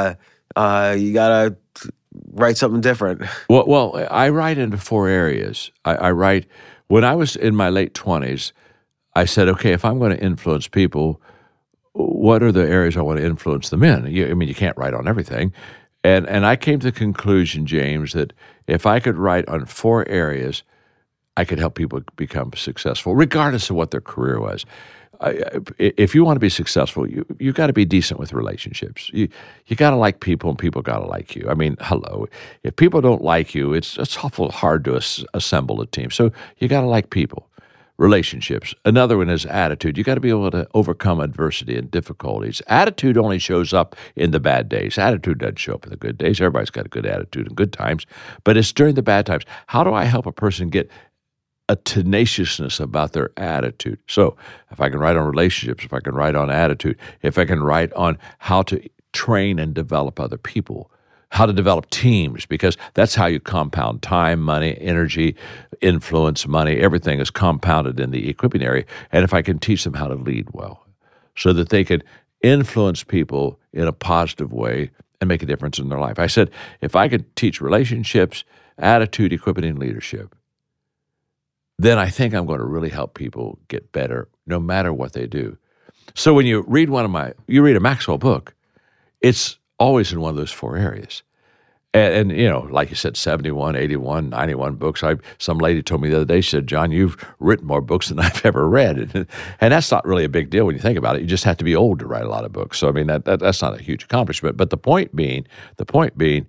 You got to write something different. Well, I write into 4 areas. I write, when I was in my late 20s, I said, okay, if I'm going to influence people, what are the areas I want to influence them in? You can't write on everything. And I came to the conclusion, James, that if I could write on 4 areas, I could help people become successful, regardless of what their career was. if you want to be successful, you got to be decent with relationships. You got to like people, and people got to like you. I mean, hello. If people don't like you, it's awful hard to assemble a team. So you got to like people. Relationships. Another one is attitude. You got to be able to overcome adversity and difficulties. Attitude only shows up in the bad days. Attitude doesn't show up in the good days. Everybody's got a good attitude in good times, but it's during the bad times. How do I help a person get a tenaciousness about their attitude? So if I can write on relationships, if I can write on attitude, if I can write on how to train and develop other people, how to develop teams, because that's how you compound time, money, energy, influence, money. Everything is compounded in the equipping area. And if I can teach them how to lead well so that they can influence people in a positive way and make a difference in their life. I said, if I could teach relationships, attitude, equipping, and leadership, then I think I'm going to really help people get better no matter what they do. So when you read a Maxwell book, it's always in one of those four areas. And you know, like you said, 71, 81, 91 books. Some lady told me the other day, she said, John, you've written more books than I've ever read. And that's not really a big deal when you think about it. You just have to be old to write a lot of books. So, I mean, that's not a huge accomplishment. But the point being, the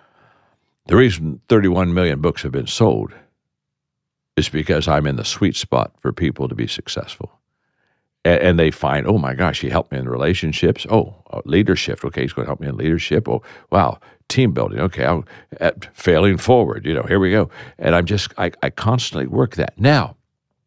reason 31 million books have been sold is because I'm in the sweet spot for people to be successful. And they find, oh my gosh, he helped me in relationships. Oh, leadership. Okay, he's going to help me in leadership. Oh, wow, team building. Okay, failing forward. You know, here we go. And I constantly work that. Now,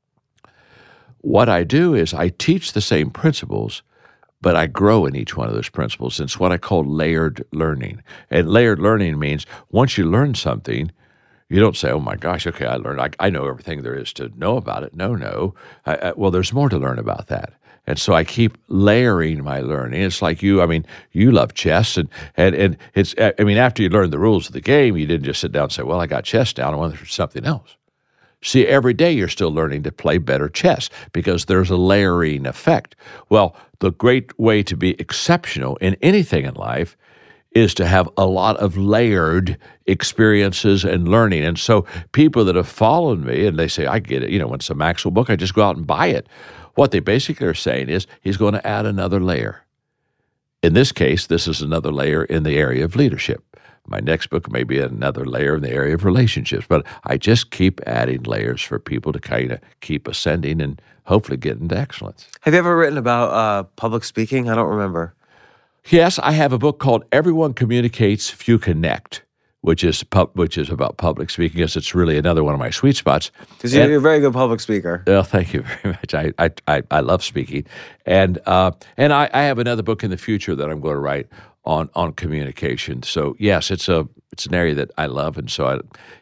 what I do is I teach the same principles, but I grow in each one of those principles. It's what I call layered learning. And layered learning means once you learn something, you don't say, oh my gosh, okay, I learned, I know everything there is to know about it. No. Well, there's more to learn about that. And so I keep layering my learning. It's like you love chess, and it's, I mean, after you learn the rules of the game, you didn't just sit down and say, well, I got chess down, I want to do something else. See, every day you're still learning to play better chess because there's a layering effect. Well, the great way to be exceptional in anything in life is to have a lot of layered experiences and learning. And so people that have followed me and they say, I get it, you know, when it's a Maxwell book, I just go out and buy it. What they basically are saying is he's going to add another layer. In this case, this is another layer in the area of leadership. My next book may be another layer in the area of relationships, but I just keep adding layers for people to kind of keep ascending and hopefully get into excellence. Have you ever written about public speaking? I don't remember. Yes, I have a book called Everyone Communicates, Few Connect, which is about public speaking, because it's really another one of my sweet spots. Because you're a very good public speaker. Well, thank you very much. I love speaking, and I have another book in the future that I'm going to write on communication. So yes, it's an area that I love, and so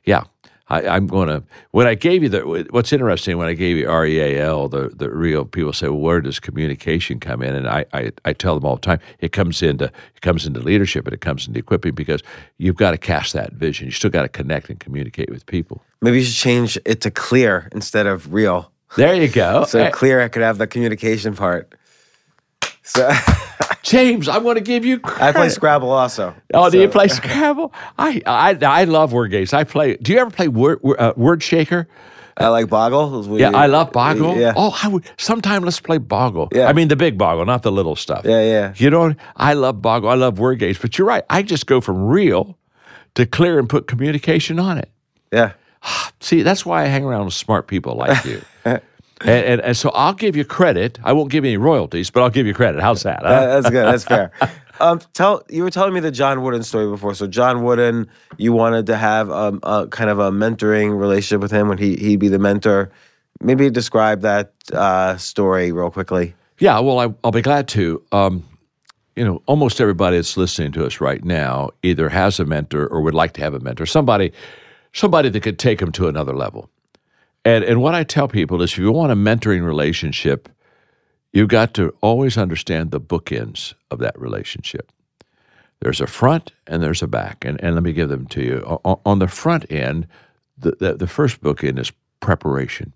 I'm going to. When I gave you what's interesting, when I gave you REAL, the real, people say, well, where does communication come in? And I tell them all the time, it comes into leadership and it comes into equipping, because you've got to cast that vision. You still got to connect and communicate with people. Maybe you should change it to clear instead of real. There you go. So clear, I could have the communication part. So. James, I want to give you credit. I play Scrabble also. Oh, do you play Scrabble? I love word games. Do you ever play Word Shaker? I like Boggle. Yeah, I love Boggle. Yeah. Oh, sometime let's play Boggle. Yeah. I mean the big Boggle, not the little stuff. Yeah. You know, I love Boggle. I love word games. But you're right. I just go from real to clear and put communication on it. Yeah. See, that's why I hang around with smart people like you. And so I'll give you credit. I won't give you any royalties, but I'll give you credit. How's that? Huh? That's good. That's fair. You were telling me the John Wooden story before. So John Wooden, you wanted to have a kind of a mentoring relationship with him when he'd be the mentor. Maybe describe that story real quickly. Yeah, well, I'll be glad to. Almost everybody that's listening to us right now either has a mentor or would like to have a mentor, somebody that could take them to another level. And what I tell people is, if you want a mentoring relationship, you've got to always understand the bookends of that relationship. There's a front and there's a back, and let me give them to you. On the front end, the first bookend is preparation.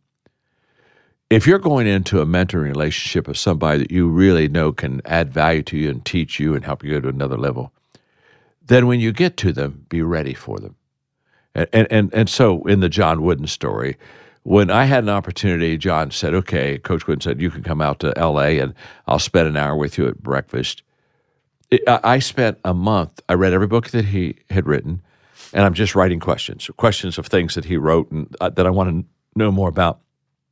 If you're going into a mentoring relationship with somebody that you really know can add value to you and teach you and help you go to another level, then when you get to them, be ready for them. And so in the John Wooden story, when I had an opportunity, John said, okay, Coach Quinn said, you can come out to L.A. and I'll spend an hour with you at breakfast. I spent a month. I read every book that he had written, and I'm just writing questions of things that he wrote and that I want to know more about.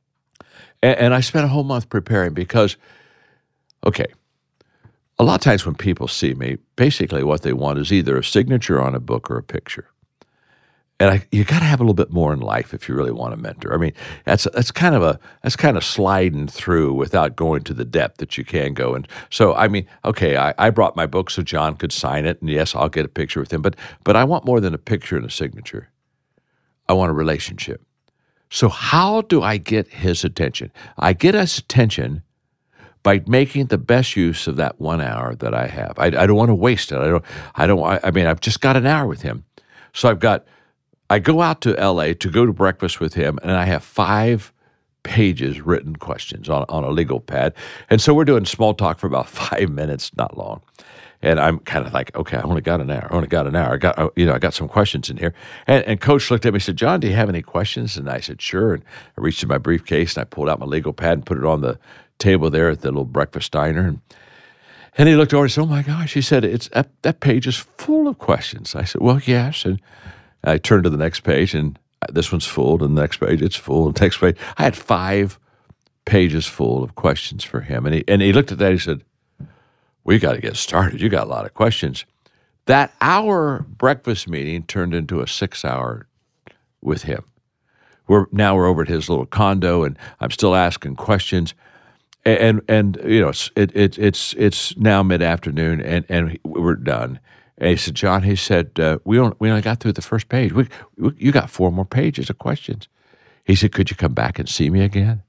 And I spent a whole month preparing because, okay, a lot of times when people see me, basically what they want is either a signature on a book or a picture. And you got to have a little bit more in life if you really want a mentor. I mean, that's kind of sliding through without going to the depth that you can go. And so, I mean, okay, I brought my book so John could sign it, and yes, I'll get a picture with him. But I want more than a picture and a signature. I want a relationship. So how do I get his attention? I get his attention by making the best use of that 1 hour that I have. I don't want to waste it. I mean, I've just got an hour with him, so I go out to L.A. to go to breakfast with him, and I have 5 pages written questions on a legal pad. And so we're doing small talk for about 5 minutes, not long. And I'm kind of like, okay, I only got an hour. I got some questions in here. And Coach looked at me and said, John, do you have any questions? And I said, sure. And I reached in my briefcase, and I pulled out my legal pad and put it on the table there at the little breakfast diner. And he looked over and said, oh, my gosh. He said, that page is full of questions. I said, well, yes. And I turned to the next page, and this one's full. And the next page, it's full. And the next page, I had 5 pages full of questions for him. And he looked at that. He said, we got to get started. You got a lot of questions. That hour breakfast meeting turned into a 6-hour with him. We're over at his little condo, and I'm still asking questions. And you know, it's now mid-afternoon, and we're done. And he said, John, we only got through the first page. You got 4 more pages of questions. He said, could you come back and see me again?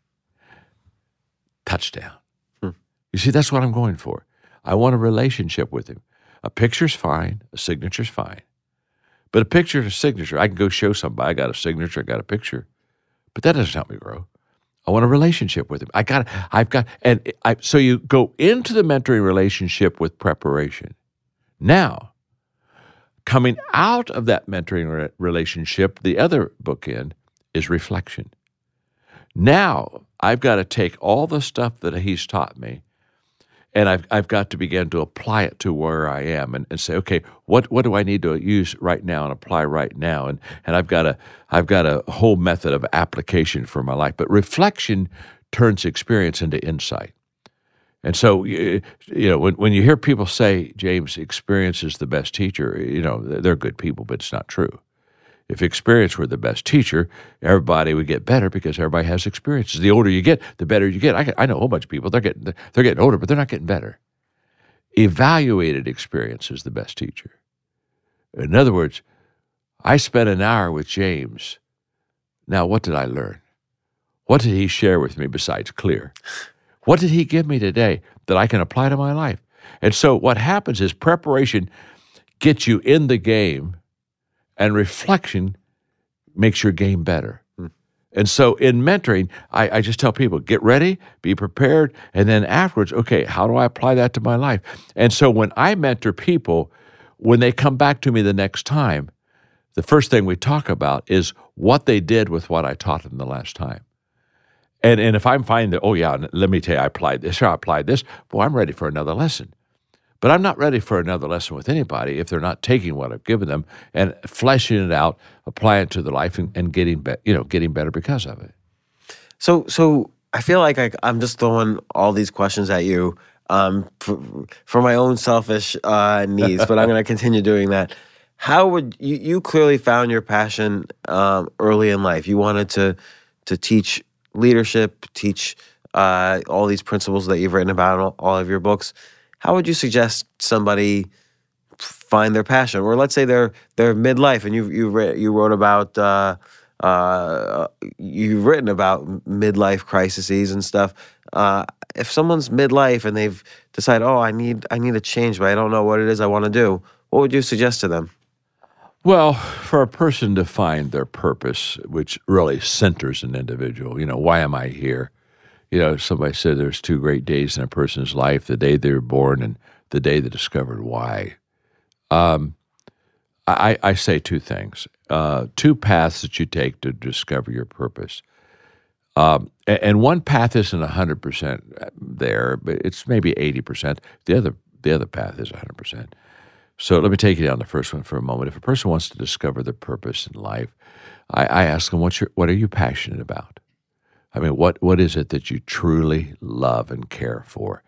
Touchdown. You see, that's what I'm going for. I want a relationship with him. A picture's fine. A signature's fine. But a picture and a signature, I can go show somebody, I got a signature, I got a picture. But that doesn't help me grow. I want a relationship with him. So you go into the mentoring relationship with preparation. Now, coming out of that mentoring relationship, the other bookend is reflection. Now, I've got to take all the stuff that he's taught me, and I've got to begin to apply it to where I am and say, okay, what do I need to use right now and apply right now? And I've got a whole method of application for my life. But reflection turns experience into insight. And so, you know, when you hear people say, James, experience is the best teacher, you know, they're good people, but it's not true. If experience were the best teacher, everybody would get better because everybody has experiences. The older you get, the better you get. I know a whole bunch of people, they're getting older, but they're not getting better. Evaluated experience is the best teacher. In other words, I spent an hour with James. Now, what did I learn? What did he share with me besides clear? What did he give me today that I can apply to my life? And so what happens is preparation gets you in the game, and reflection makes your game better. And so in mentoring, I just tell people, get ready, be prepared, and then afterwards, okay, how do I apply that to my life? And so when I mentor people, when they come back to me the next time, the first thing we talk about is what they did with what I taught them the last time. And if I'm finding that, oh yeah, let me tell you, I applied this, boy, I'm ready for another lesson. But I'm not ready for another lesson with anybody if they're not taking what I've given them and fleshing it out, applying it to their life, and getting better because of it. So I feel like I'm just throwing all these questions at you for my own selfish needs, but I'm going to continue doing that. How would you clearly found your passion early in life? You wanted to teach leadership, teach all these principles that you've written about in all of your books. How would you suggest somebody find their passion? Or let's say they're midlife, and you wrote about you've written about midlife crises and stuff. If someone's midlife and they've decided, oh, I need a change, but I don't know what it is I want to do, what would you suggest to them? Well, for a person to find their purpose, which really centers an individual, why am I here? Somebody said there's 2 great days in a person's life, the day they were born and the day they discovered why. I say 2 things. 2 paths that you take to discover your purpose. And one path isn't 100% there, but it's maybe 80%. The other path is 100%. So let me take you down the first one for a moment. If a person wants to discover their purpose in life, I ask them, what are you passionate about? I mean, what is it that you truly love and care for?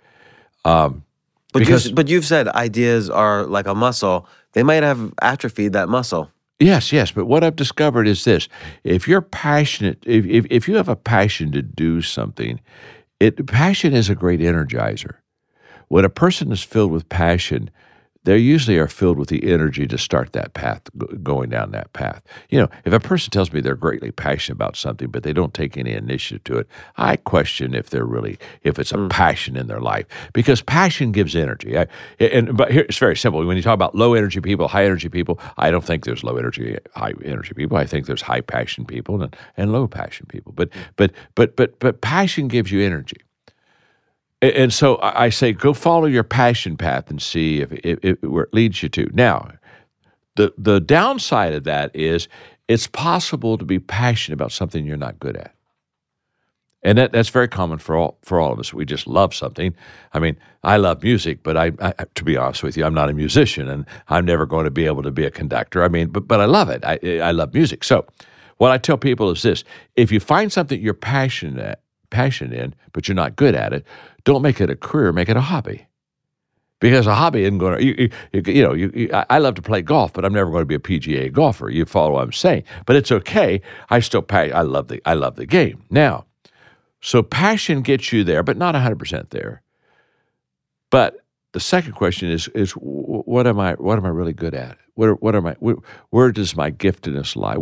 But you've said ideas are like a muscle. They might have atrophied that muscle. Yes. But what I've discovered is this: if you're passionate, if you have a passion to do something, passion is a great energizer. When a person is filled with passion, they usually are filled with the energy to start that path, going down that path. If a person tells me they're greatly passionate about something, but they don't take any initiative to it, I question if it's a passion in their life, because passion gives energy. But here, it's very simple. When you talk about low energy people, high energy people, I don't think there's low energy, high energy people. I think there's high passion people and low passion people. But passion gives you energy. And so I say, go follow your passion path and see where it leads you to. Now, the downside of that is it's possible to be passionate about something you're not good at. And that's very common for all of us. We just love something. I mean, I love music, but I to be honest with you, I'm not a musician, and I'm never going to be able to be a conductor. I mean, but I love it. I love music. So what I tell people is this: if you find something you're passionate in, but you're not good at it, don't make it a career, make it a hobby. Because a hobby isn't going to, I love to play golf, but I'm never going to be a PGA golfer. You follow what I'm saying. But it's okay. I love the game. Now, so passion gets you there, but not 100% there. But the second question is what am I really good at? Where does my giftedness lie?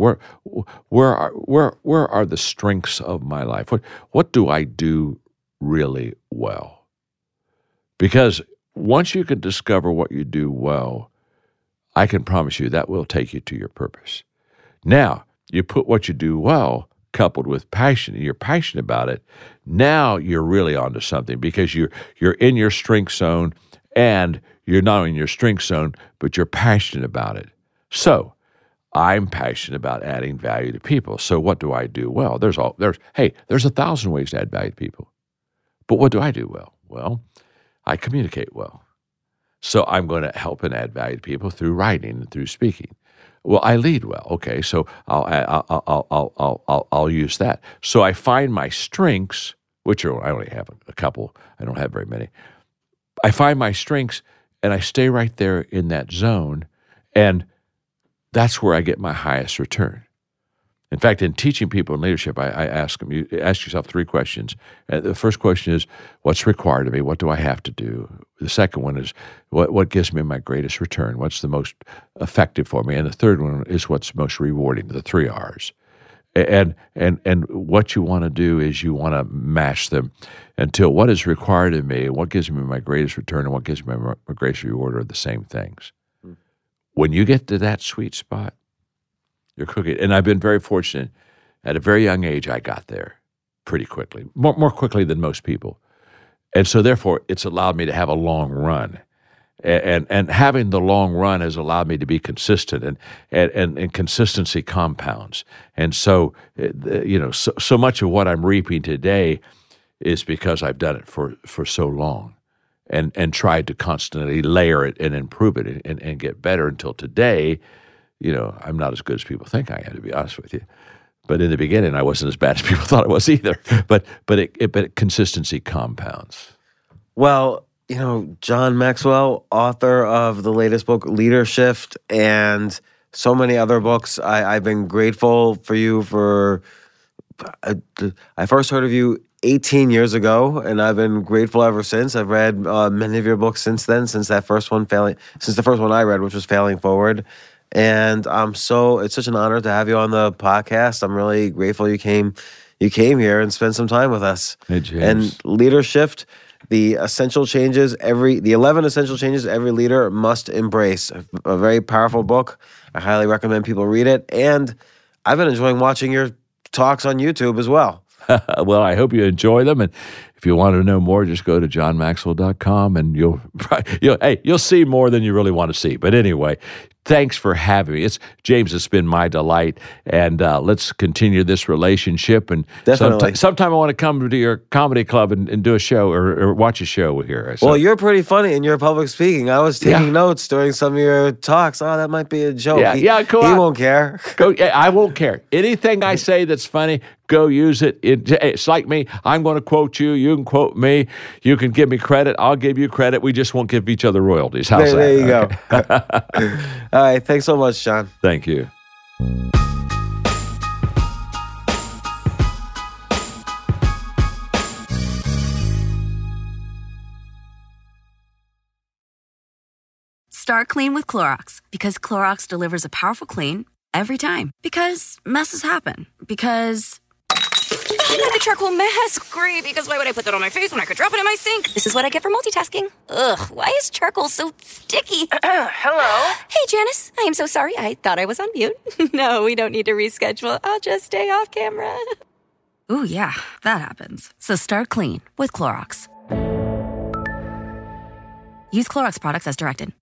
Where are the strengths of my life? What do I do really well? Because once you can discover what you do well, I can promise you that will take you to your purpose. Now, you put what you do well coupled with passion, and you're passionate about it, now you're really onto something, because you're in your strength zone, and you're not in your strength zone, but you're passionate about it. So I'm passionate about adding value to people. So what do I do well? There's 1,000 ways to add value to people. But what do I do well? Well, I communicate well. So I'm going to help and add value to people through writing and through speaking. Well, I lead well. Okay, so I'll use that. So I find my strengths, which I only have a couple. I don't have very many. I find my strengths, and I stay right there in that zone, and that's where I get my highest return. In fact, in teaching people in leadership, I ask them, you ask yourself 3 questions. The first question is, what's required of me? What do I have to do? The second one is, what gives me my greatest return? What's the most effective for me? And the third one is, what's most rewarding? The 3 R's. And what you want to do is you want to match them until what is required of me, what gives me my greatest return, and what gives me my greatest reward are the same things. When you get to that sweet spot, you're cooking. And I've been very fortunate. At a very young age, I got there pretty quickly, more quickly than most people. And so therefore, it's allowed me to have a long run. And having the long run has allowed me to be consistent, and consistency compounds. And so, so much of what I'm reaping today is because I've done it for so long and tried to constantly layer it and improve it and get better until today. I'm not as good as people think I am, to be honest with you. But in the beginning, I wasn't as bad as people thought I was either. But consistency compounds. Well, John Maxwell, author of the latest book, Leader Shift, and so many other books. I've been grateful for you I first heard of you 18 years ago, and I've been grateful ever since. I've read many of your books since then, since the first one I read, which was Failing Forward. And it's such an honor to have you on the podcast. I'm really grateful you came here and spent some time with us. Hey, James. And Leader Shift, the 11 essential changes every leader must embrace. A very powerful book. I highly recommend people read it. And I've been enjoying watching your talks on YouTube as well. Well, I hope you enjoy them. And If you want to know more, just go to johnmaxwell.com and you'll see more than you really want to see. But anyway, thanks for having me. James, it's been my delight, and let's continue this relationship. And Definitely. sometime I want to come to your comedy club and do a show or watch a show here. So, well, you're pretty funny in your public speaking. I was taking notes during some of your talks. Oh, that might be a joke. He won't care. I won't care. Anything I say that's funny, go use it. It's like me. I'm going to quote you. You can quote me. You can give me credit. I'll give you credit. We just won't give each other royalties. How's that? There you go. All right. Thanks so much, John. Thank you. Start clean with Clorox, because Clorox delivers a powerful clean every time. Because messes happen. Because the charcoal mask. Great, because why would I put that on my face when I could drop it in my sink? This is what I get for multitasking. Ugh, why is charcoal so sticky? Hello? Hey, Janice. I am so sorry. I thought I was on mute. No, we don't need to reschedule. I'll just stay off camera. Ooh, yeah, that happens. So start clean with Clorox. Use Clorox products as directed.